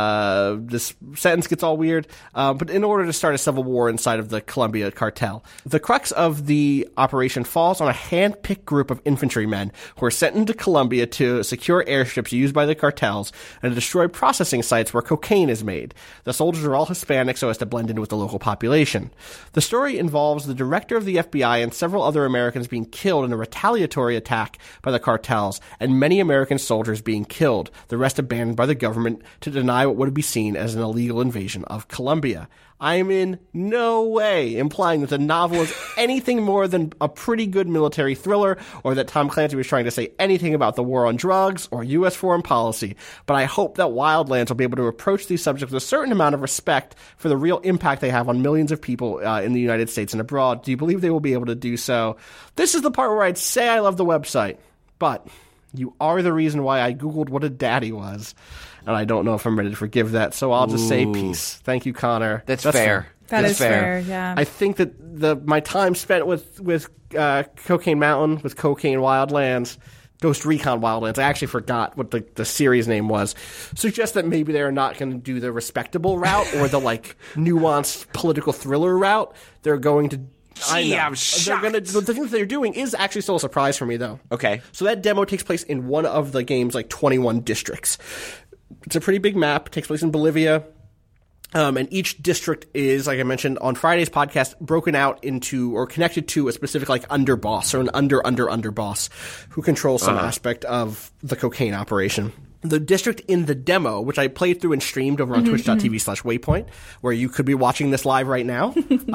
this sentence gets all weird, but in order to start a civil war inside of the Colombia cartel. The crux of the operation falls on a hand-picked group of infantrymen who are sent into Colombia to secure airships used by the cartels and to destroy processing sites where cocaine is made. The soldiers are all Hispanic so as to blend in with the local population. The story involves the director of the FBI and several other Americans being killed in a retaliatory attack by the cartels, and many American soldiers being killed, the rest abandoned by the government to deny what would be seen as an illegal invasion of Colombia. I'm in no way implying that the novel is anything more than a pretty good military thriller, or that Tom Clancy was trying to say anything about the war on drugs or U.S. foreign policy, but I hope that Wildlands will be able to approach these subjects with a certain amount of respect for the real impact they have on millions of people in the United States and abroad. Do you believe they will be able to do so? This is the part where I'd say I love the website, but you are the reason why I Googled what a daddy was. And I don't know if I'm ready to forgive that, so I'll just say peace. Thank you, Connor. That's fair. That is fair, yeah. I think that my time spent with Cocaine Mountain, with Cocaine Wildlands, Ghost Recon Wildlands, I actually forgot what the series name was, suggests that maybe they're not going to do the respectable route or the nuanced political thriller route. They're going to... I'm shocked. The thing that they're doing is actually still a surprise for me, though. Okay. So that demo takes place in one of the game's 21 districts. It's a pretty big map. It takes place in Bolivia. And each district is, like I mentioned on Friday's podcast, broken out into or connected to a specific underboss or an underboss who controls some aspect of the cocaine operation. The district in the demo, which I played through and streamed over on twitch.tv/waypoint, where you could be watching this live right now,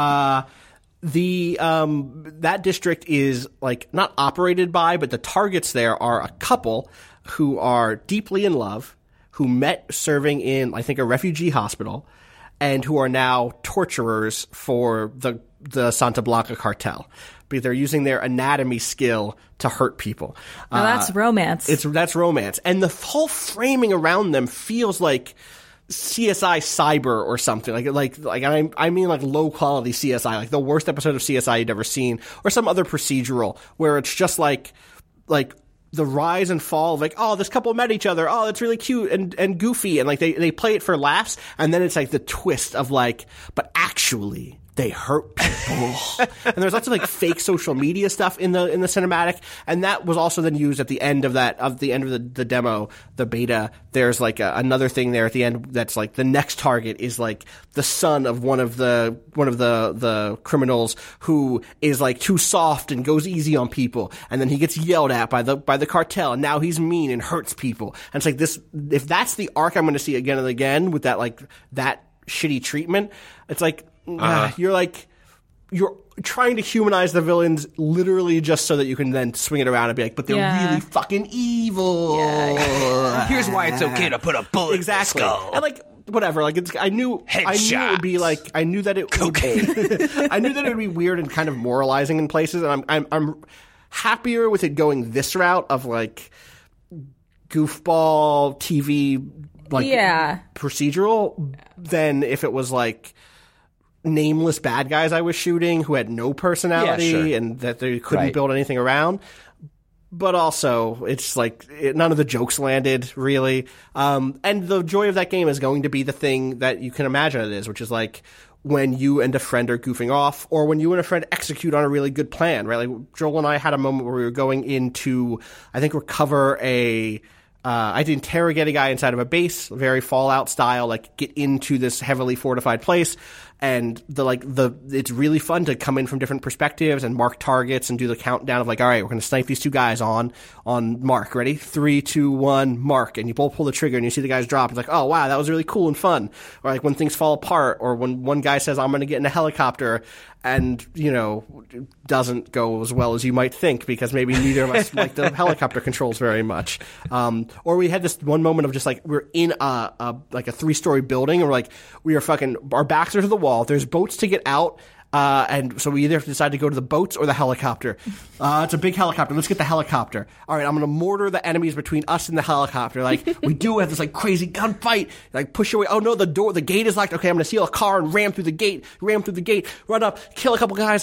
that district is not operated by, but the targets there are a couple who are deeply in love, who met serving in, I think, a refugee hospital, and who are now torturers for the Santa Blanca cartel. Because they're using their anatomy skill to hurt people. Now that's romance. That's romance. And the whole framing around them feels like CSI Cyber or something. I mean like low quality CSI, like the worst episode of CSI you'd ever seen, or some other procedural where it's just like the rise and fall of like, oh, this couple met each other. Oh, it's really cute and goofy. And like they play it for laughs. And then it's like the twist of like, but actually they hurt people. And there's lots of like fake social media stuff in the cinematic. And that was also then used at the end of the demo, the beta. There's like another thing there at the end that's like the next target is like the son of one of the criminals who is like too soft and goes easy on people. And then he gets yelled at by the cartel. And now he's mean and hurts people. And it's like this, if that's the arc I'm going to see again and again with that, like that shitty treatment, it's like, you're trying to humanize the villains literally just so that you can then swing it around and be like, but they're really fucking evil. Yeah. Here's why it's okay to put a bullet in the skull. And like, whatever. Like, I knew it would be like, I knew that it would be weird and kind of moralizing in places. And I'm happier with it going this route of like goofball TV, like procedural, than if it was like nameless bad guys I was shooting who had no personality and that they couldn't build anything around. But also, it's like none of the jokes landed, really. And the joy of that game is going to be the thing that you can imagine it is, which is like when you and a friend are goofing off, or when you and a friend execute on a really good plan, right? Like Joel and I had a moment where we were going into, I think, recover I had to interrogate a guy inside of a base, very Fallout style, like get into this heavily fortified place. And it's really fun to come in from different perspectives and mark targets and do the countdown of like, all right, we're going to snipe these two guys on mark. Ready? 3, 2, 1, mark. And you both pull the trigger and you see the guys drop. It's like, oh wow, that was really cool and fun. Or like when things fall apart, or when one guy says, I'm going to get in a helicopter, and, you know, doesn't go as well as you might think because maybe neither of us like the helicopter controls very much. Or we had this one moment of just like, we're in a 3-story building, and we are our backs are to the wall. There's boats to get out. And so we either have to decide to go to the boats or the helicopter. It's a big helicopter. Let's get the helicopter. All right, I'm going to mortar the enemies between us and the helicopter. Like, we do have this, like, crazy gunfight. Like, push your way. Oh, no, the gate is locked. Okay, I'm going to steal a car and ram through the gate, run up, kill a couple guys.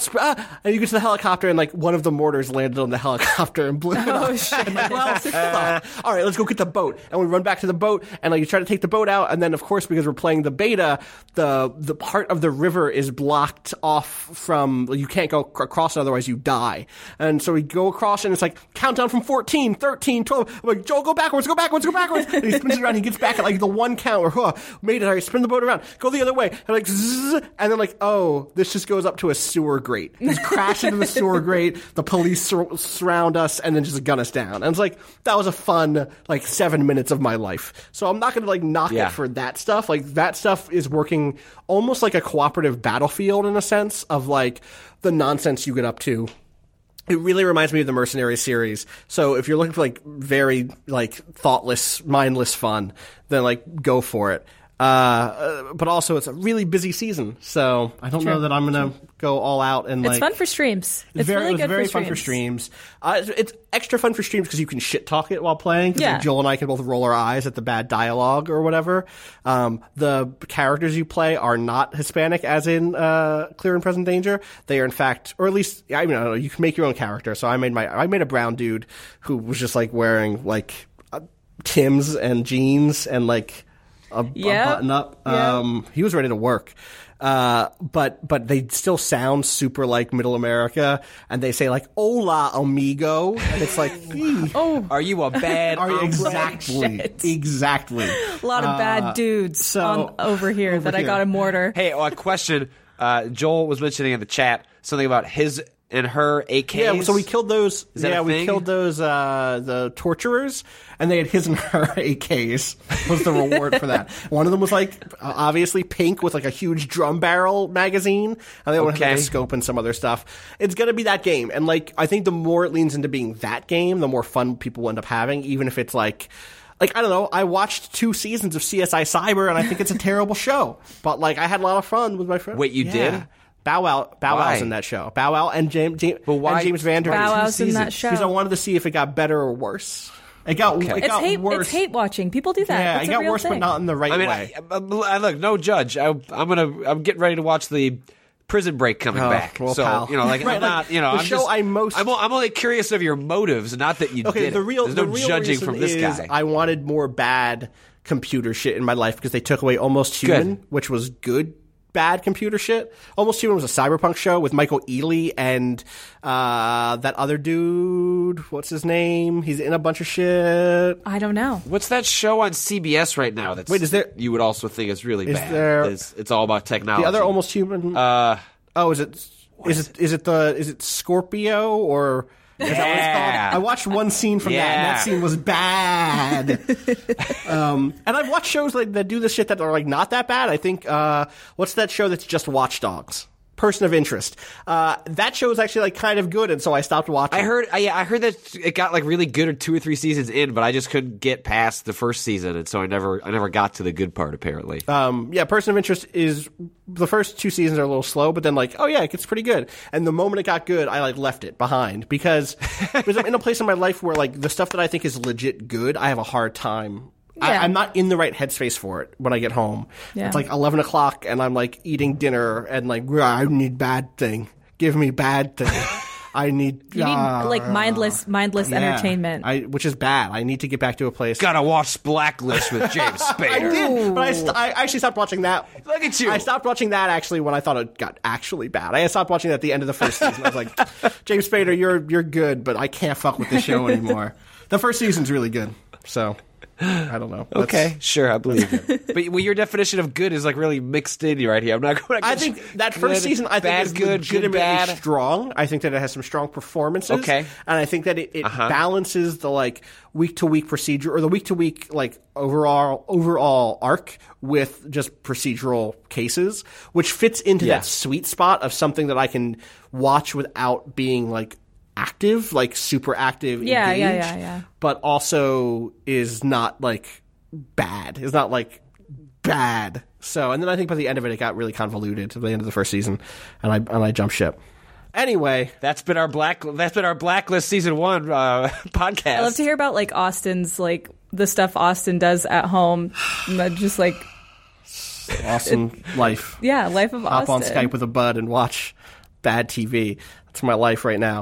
And you get to the helicopter, and, like, one of the mortars landed on the helicopter and blew it up. Oh, shit. Like, well, fuck. All right, let's go get the boat. And we run back to the boat, and, like, you try to take the boat out, and then, of course, because we're playing the beta, the part of the river is blocked off from, you can't go across it, otherwise you die. And so we go across, and it's like countdown from 14, 13, 12. I'm like, Joel, go backwards. And he spins it around, he gets back at like the one count where, made it, all right, spin the boat around, go the other way, and like, zzz, and then like, oh, this just goes up to a sewer grate. Just crash into the sewer grate, the police surround us, and then just gun us down. And it's like, that was a fun, like, 7 minutes of my life. So I'm not gonna like knock it for that stuff. Like, that stuff is working almost like a cooperative Battlefield in a sense of like the nonsense you get up to. It really reminds me of the Mercenaries series. So if you're looking for like very like thoughtless, mindless fun, then like go for it. But also it's a really busy season, so I don't know that I'm gonna go all out and it's fun for streams. It's really good very fun for streams. It's extra fun for streams because you can shit talk it while playing. Because like Joel and I can both roll our eyes at the bad dialogue or whatever. The characters you play are not Hispanic, as in Clear and Present Danger. They are in fact, or at least I don't know. You can make your own character. So I made a brown dude who was just like wearing like Timbs and jeans and like a button up. He was ready to work. But they still sound super like Middle America, and they say like "Hola, amigo," and it's like, are you a bad? Exactly. A lot of bad dudes over here that I got a mortar. Hey, a question. Joel was mentioning in the chat something about his and her AKs. Yeah, so we killed those. We killed those the torturers, and they had his and her AKs. Was the reward for that? One of them was like obviously pink with like a huge drum barrel magazine, and the other one had like a scope and some other stuff. It's gonna be that game, and like I think the more it leans into being that game, the more fun people will end up having, even if it's like like, I don't know, I watched 2 seasons of CSI Cyber, and I think it's a terrible show. But, like, I had a lot of fun with my friends. Wait, you did? Bow Wow's in that show. Bow Wow and James Van Der. Bow Wow's in that show. Because I wanted to see if it got better or worse. It got worse. It's hate watching. People do that. Yeah, That's it got worse, thing. but not in the right way. I look, no judge. I'm getting ready to watch the Prison Break coming back. Well, so pal. like right, I'm not, I'm show just, I'm only curious of your motives, not that you did it. There's no judging from this guy. I wanted more bad computer shit in my life because they took away Almost Human, which was good. Bad computer shit. Almost Human was a cyberpunk show with Michael Ealy and that other dude. What's his name? He's in a bunch of shit. I don't know. What's that show on CBS right now? Wait, is there? You would also think is really bad. It's all about technology. The other Almost Human. Is it Scorpio or? Is that what it's called? I watched one scene from that, and that scene was bad. And I've watched shows that do this shit that are like not that bad. I think what's that show that's just Watch Dogs? Person of Interest. That show is actually like kind of good, and so I stopped watching. I heard that it got like really good or 2 or 3 seasons in, but I just couldn't get past the first season, and so I never got to the good part. Apparently, Person of Interest is the first 2 seasons are a little slow, but then like, oh yeah, it gets pretty good. And the moment it got good, I like left it behind because I'm in a place in my life where like the stuff that I think is legit good, I have a hard time. Yeah. I'm not in the right headspace for it when I get home. Yeah. It's like 11 o'clock and I'm like eating dinner and like, I need bad thing. Give me bad thing. I need... You need like mindless entertainment. Which is bad. I need to get back to a place... Gotta watch Blacklist with James Spader. I did, but I actually stopped watching that. Look at you. I stopped watching that actually when I thought it got actually bad. I stopped watching that at the end of the first season. I was like, James Spader, you're good, but I can't fuck with this show anymore. The first season's really good, so... I don't know. Okay, sure, I believe it. But your definition of good is like really mixed in right here. I'm not going to... I think that first season, I think, is legitimately strong. I think that it has some strong performances. Okay. And I think that it balances the like week-to-week procedure or the week-to-week like overall arc with just procedural cases, which fits into that sweet spot of something that I can watch without being like active, like super active, engaged, but also is not like bad. It's not like bad. So, and then I think by the end of it got really convoluted at the end of the first season, and I jumped ship. Anyway, that's been our Blacklist season 1 podcast. I love to hear about like Austin's like the stuff Austin does at home, just like Austin life. Yeah, life of Austin. Hop on Skype with a bud and watch bad TV. That's my life right now.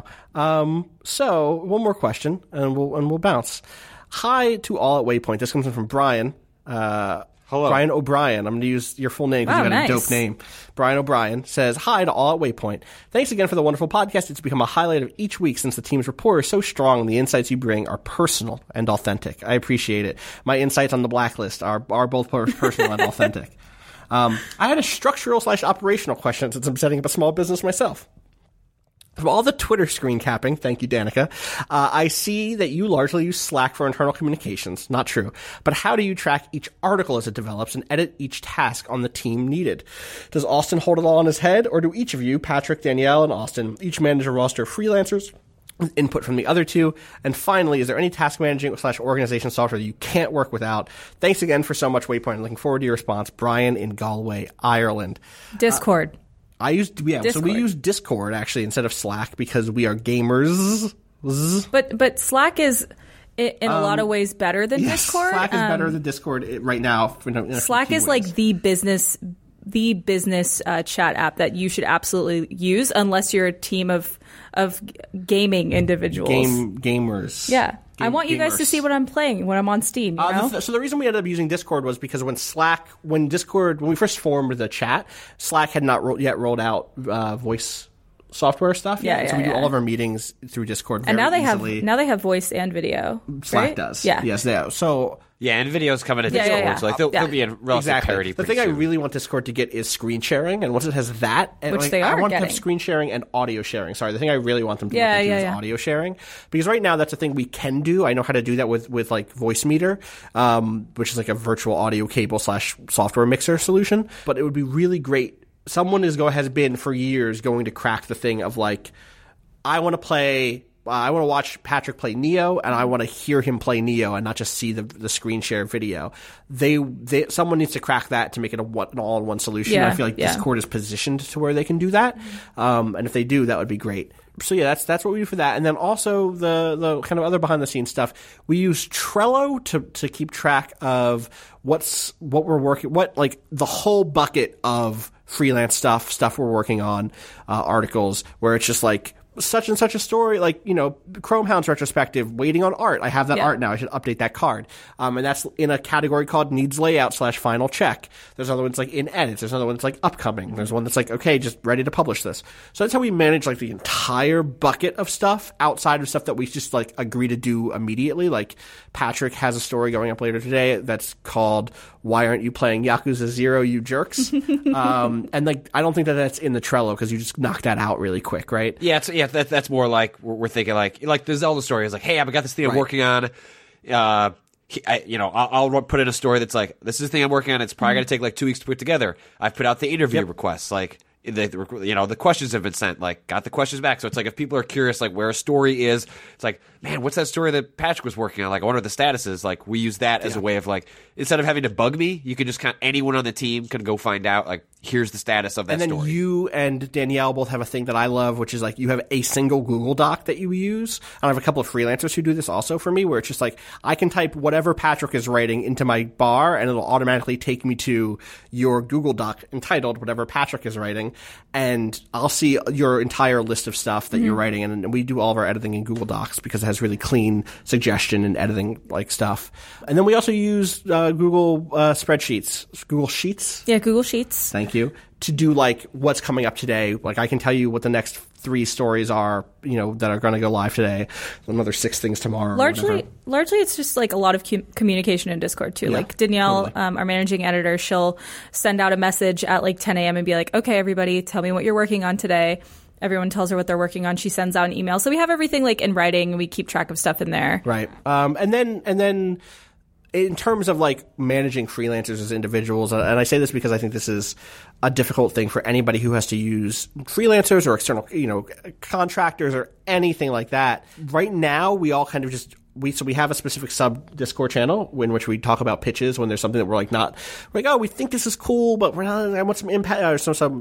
So one more question, and we'll bounce. Hi to all at Waypoint. This comes in from Brian. Hello, Brian O'Brien. I'm going to use your full name because you got a dope name. Brian O'Brien says, hi to all at Waypoint. Thanks again for the wonderful podcast. It's become a highlight of each week since the team's rapport is so strong and the insights you bring are personal and authentic. I appreciate it. My insights on the Blacklist are both personal and authentic. I had a structural/operational question since I'm setting up a small business myself. From all the Twitter screen capping, thank you, Danica, I see that you largely use Slack for internal communications. Not true. But how do you track each article as it develops and edit each task on the team needed? Does Austin hold it all on his head, or do each of you, Patrick, Danielle, and Austin, each manage a roster of freelancers with input from the other two? And finally, is there any task managing/organization software that you can't work without? Thanks again for so much, Waypoint. Looking forward to your response. Brian in Galway, Ireland. Discord. So we use Discord actually instead of Slack because we are gamers. But Slack is in a lot of ways better than Discord. Slack is better than Discord right now. Slack is like the business chat app that you should absolutely use unless you're a team of gaming individuals. Gamers. Yeah. I want you guys to see what I'm playing when I'm on Steam. You know? So the reason we ended up using Discord was because when we first formed the chat, Slack had not yet rolled out voice software stuff. So we do all of our meetings through Discord. And now they have voice and video. Slack right? does. Yeah. Yes. Yeah. So. Yeah, and video's coming to Discord, so like they'll be in relative parity. The thing I really want Discord to get is screen sharing, and once it has that, and which they are I want getting. to have screen sharing and audio sharing. Sorry, the thing I really want them to do is audio sharing, because right now that's a thing we can do. I know how to do that with like Voicemeeter, which is like a virtual audio cable / software mixer solution. But it would be really great. Someone has been for years going to crack the thing of like, I want to play I want to watch Patrick play Neo, and I want to hear him play Neo, and not just see the screen share video. Someone needs to crack that to make it an all-in-one solution. Yeah, I feel like Discord is positioned to where they can do that, and if they do, that would be great. So yeah, that's what we do for that, and then also the kind of other behind the scenes stuff. We use Trello to keep track of what we're working, like the whole bucket of freelance stuff we're working on, articles where it's just like such and such a story, like, you know, Chromehounds retrospective, waiting on art. I have that art now. I should update that card. And that's in a category called needs layout / final check. There's other ones like in edits. There's another one that's like upcoming. There's one that's like, okay, just ready to publish this. So that's how we manage like the entire bucket of stuff outside of stuff that we just like agree to do immediately. Like Patrick has a story going up later today that's called "Why Aren't You Playing Yakuza 0, You Jerks?" And like, I don't think that's in the Trello because you just knock that out really quick, right? That's more like we're thinking like the Zelda story is like, hey, I've got this thing I'm working on. I'll put in a story that's like, this is the thing I'm working on. It's probably going to take like 2 weeks to put together. I've put out the interview requests, like the questions have been sent, like got the questions back. So it's like if people are curious, like where a story is, it's like, man, what's that story that Patrick was working on? Like, I wonder what the status is. Like, we use that as a way of like, instead of having to bug me, you can just anyone on the team can go find out, like, here's the status of that story. And then you and Danielle both have a thing that I love, which is like you have a single Google Doc that you use. And I have a couple of freelancers who do this also for me, where it's just like I can type whatever Patrick is writing into my bar and it'll automatically take me to your Google Doc entitled whatever Patrick is writing. And I'll see your entire list of stuff that you're writing. And we do all of our editing in Google Docs because it has really clean suggestion and editing like stuff. And then we also use Google spreadsheets, Google Sheets. Yeah, Google Sheets. Thank you. To do like what's coming up today. Like I can tell you what the next 3 stories are, you know, that are going to go live today. Another 6 things tomorrow. Largely it's just like a lot of communication in Discord too. Yeah, like Danielle, totally. Our managing editor, she'll send out a message at like 10 a.m. and be like, okay, everybody, tell me what you're working on today. Everyone tells her what they're working on. She sends out an email. So we have everything like in writing and we keep track of stuff in there. Right. And then in terms of like managing freelancers as individuals, and I say this because I think this is a difficult thing for anybody who has to use freelancers or external, you know, contractors or anything like that. Right now, we all kind of just we have a specific sub Discord channel in which we talk about pitches when there's something that we're like, oh, we think this is cool, but we're not, I want some impact or some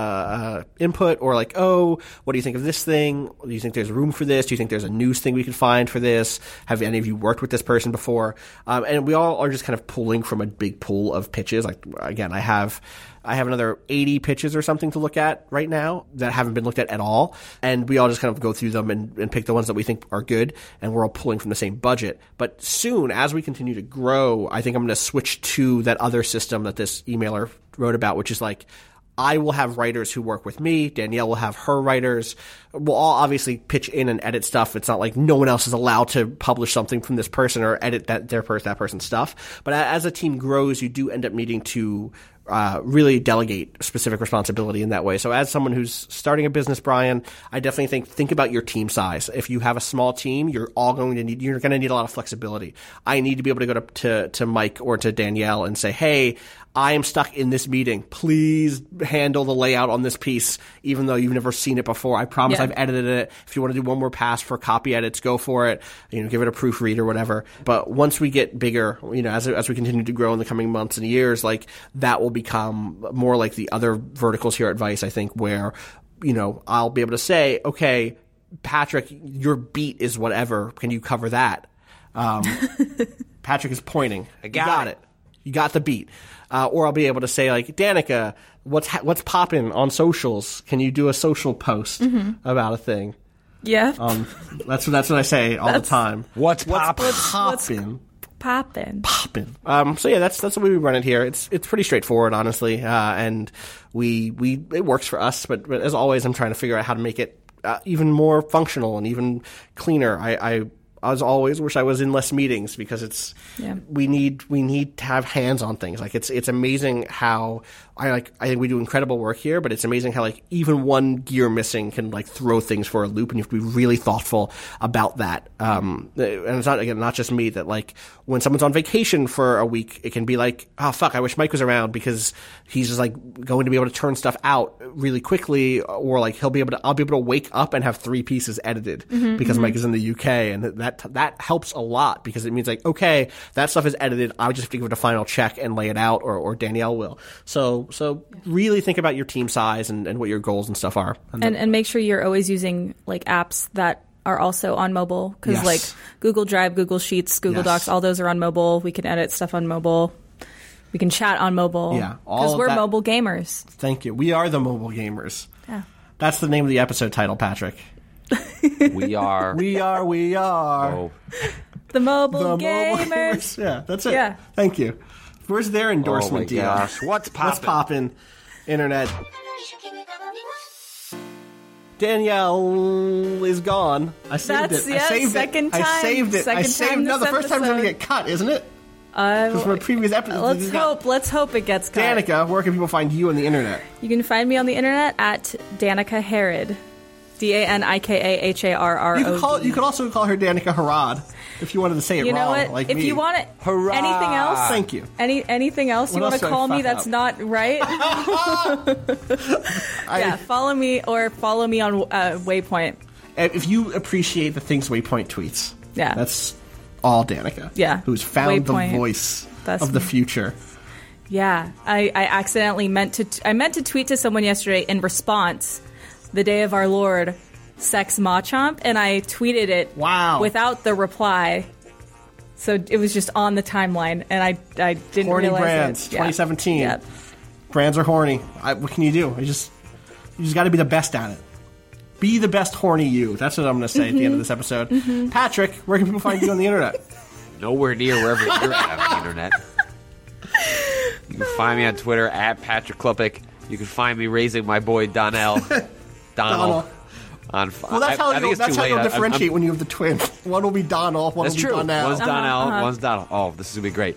input, or like, oh, what do you think of this thing? Do you think there's room for this? Do you think there's a news thing we could find for this? Have any of you worked with this person before? And we all are just kind of pulling from a big pool of pitches. Like, again, I have another 80 pitches or something to look at right now that haven't been looked at all. And we all just kind of go through them and pick the ones that we think are good. And we're all pulling from the same budget. But soon, as we continue to grow, I think I'm going to switch to that other system that this emailer wrote about, which is like, I will have writers who work with me. Danielle will have her writers. We'll all obviously pitch in and edit stuff. It's not like no one else is allowed to publish something from this person or edit that person's stuff. But as a team grows, you do end up needing to really delegate specific responsibility in that way. So as someone who's starting a business, Brian, I definitely think about your team size. If you have a small team, you're going to need a lot of flexibility. I need to be able to go to Mike or to Danielle and say, hey, I am stuck in this meeting. Please handle the layout on this piece, even though you've never seen it before. I promise I've edited it. If you want to do one more pass for copy edits, go for it. You know, give it a proofread or whatever. But once we get bigger, you know, as we continue to grow in the coming months and years, like that will become more like the other verticals here at Vice, I think, where, you know, I'll be able to say, okay, Patrick, your beat is whatever. Can you cover that? Patrick is pointing. I got it. You got the beat. Or I'll be able to say, like, Danica, what's poppin' on socials? Can you do a social post about a thing? Yeah. That's what I say all the time. What's poppin'? Poppin'. So yeah, that's the way we run it here. It's pretty straightforward, honestly. And it works for us, but as always, I'm trying to figure out how to make it even more functional and even cleaner. as always, wish I was in less meetings because we need to have hands on things. Like it's amazing how I think we do incredible work here, but it's amazing how like even one gear missing can like throw things for a loop, and you have to be really thoughtful about that. And it's not just me that like when someone's on vacation for a week, it can be like, oh fuck, I wish Mike was around because he's just like going to be able to turn stuff out really quickly, or like I'll be able to wake up and have 3 pieces edited because Mike is in the UK, and that helps a lot because it means like, okay, that stuff is edited. I just have to give it a final check and lay it out, or Danielle will. So really think about your team size and what your goals and stuff are. And make sure you're always using like apps that are also on mobile, because like Google Drive, Google Sheets, Google Docs, all those are on mobile. We can edit stuff on mobile. We can chat on mobile. Yeah, because we're mobile gamers. Thank you. We are the mobile gamers. Yeah. That's the name of the episode title, Patrick. We are. Oh. The mobile gamers. Yeah, that's it. Yeah. Thank you. Where's their endorsement deal? Gosh. What's poppin'? Internet. Danielle is gone. I saved it. Yeah, I saved second it. Time. I saved it. Second I saved time it. No, the this first time it's going to get cut, isn't it? From a previous episode. Let's hope it gets cut. Danica, where can people find you on the internet? You can find me on the internet at Danica Harrod. DANIKAHARROD. You could also call her Danica Harrod if you wanted to say it wrong. You know what? Like if me. you want it, Hurrah! anything else? Thank you. Anything else you want to call me that's not right? Yeah, follow me on Waypoint. If you appreciate the Things Waypoint tweets, that's all Danica. Yeah, who's found Waypoint. The voice of the future. Yeah, I accidentally meant to tweet to someone yesterday in response, the day of our Lord, Sex Machamp, and I tweeted it without the reply. So it was just on the timeline, and I didn't horny realize brands, it. 2017. Yep. Brands are horny. What can you do? You just got to be the best at it. Be the best horny you. That's what I'm going to say at the end of this episode. Patrick, where can people find you on the internet? Nowhere near wherever you're at on the internet. You can find me on Twitter at Patrick Klupik. You can find me raising my boy Donald. Well, that's how you'll differentiate when you have the twins. One will be Donald, one will be Donnell. One's Donnell, one's Donald. Oh, this is going to be great.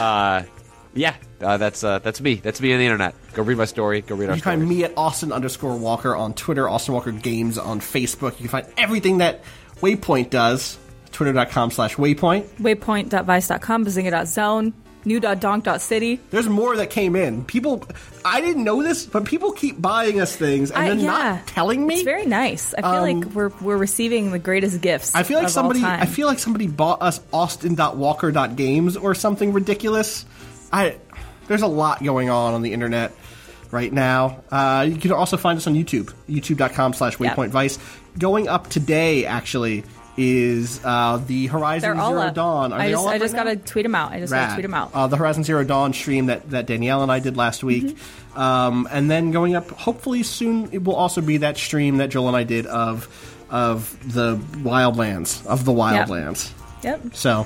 That's me. That's me on the internet. Go read my story. Go read our story. You can find me at Austin_Walker on Twitter, Austin Walker Games on Facebook. You can find everything that Waypoint does, twitter.com/Waypoint. Waypoint.vice.com, bazinga.zone. New.donk.city. There's more that came in. I didn't know this, but people keep buying us things and then not telling me. It's very nice. I feel like we're receiving the greatest gifts. I feel like all time. I feel like somebody bought us Austin.Walker.games or something ridiculous. There's a lot going on the internet right now. You can also find us on YouTube, youtube.com/WaypointVice. Going up today, actually, is the Horizon Zero Dawn. I just got to tweet them out. The Horizon Zero Dawn stream that Danielle and I did last week. And then going up, hopefully soon, it will also be that stream that Joel and I did of the Wildlands. Yep. So,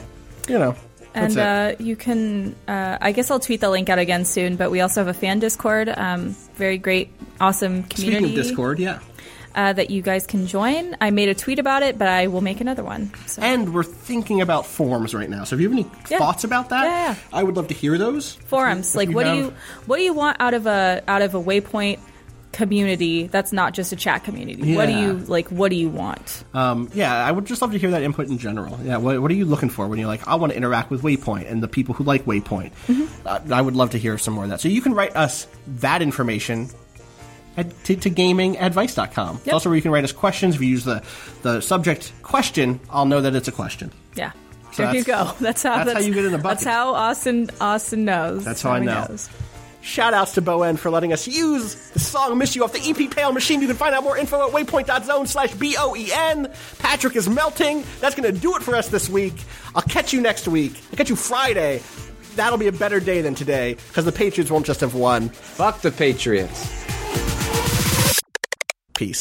and you can, I guess I'll tweet the link out again soon, but we also have a fan Discord. Very great, awesome community. Speaking of Discord, that you guys can join. I made a tweet about it, but I will make another one. So. And we're thinking about forums right now. So if you have any thoughts about that, I would love to hear those. Forums, what do you want out of a Waypoint community that's not just a chat community? Yeah. What do you want? I would just love to hear that input in general. Yeah, what are you looking for when you're like, I want to interact with Waypoint and the people who like Waypoint? I would love to hear some more of that. So you can write us that information to gaming@vice.com. It's also where you can write us questions. If you use the subject question, I'll know that it's a question. Yeah. So there you go. That's how you get in the bucket. That's how Austin knows. That's how I know. Shout outs to Bowen for letting us use the song Miss You off the EP Pale Machine. You can find out more info at waypoint.zone/BOEN. Patrick is melting. That's going to do it for us this week. I'll catch you next week. I'll catch you Friday. That'll be a better day than today because the Patriots won't just have won. Fuck the Patriots. Peace.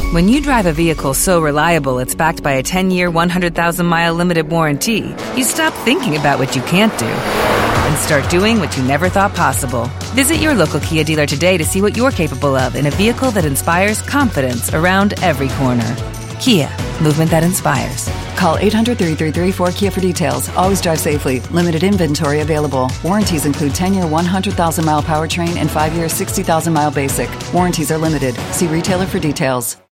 When you drive a vehicle so reliable it's backed by a 10-year, 100,000-mile limited warranty, you stop thinking about what you can't do and start doing what you never thought possible. Visit your local Kia dealer today to see what you're capable of in a vehicle that inspires confidence around every corner. Kia, movement that inspires. Call 800-333-4KIA for details. Always drive safely. Limited inventory available. Warranties include 10-year 100,000-mile powertrain and 5-year 60,000-mile basic. Warranties are limited. See retailer for details.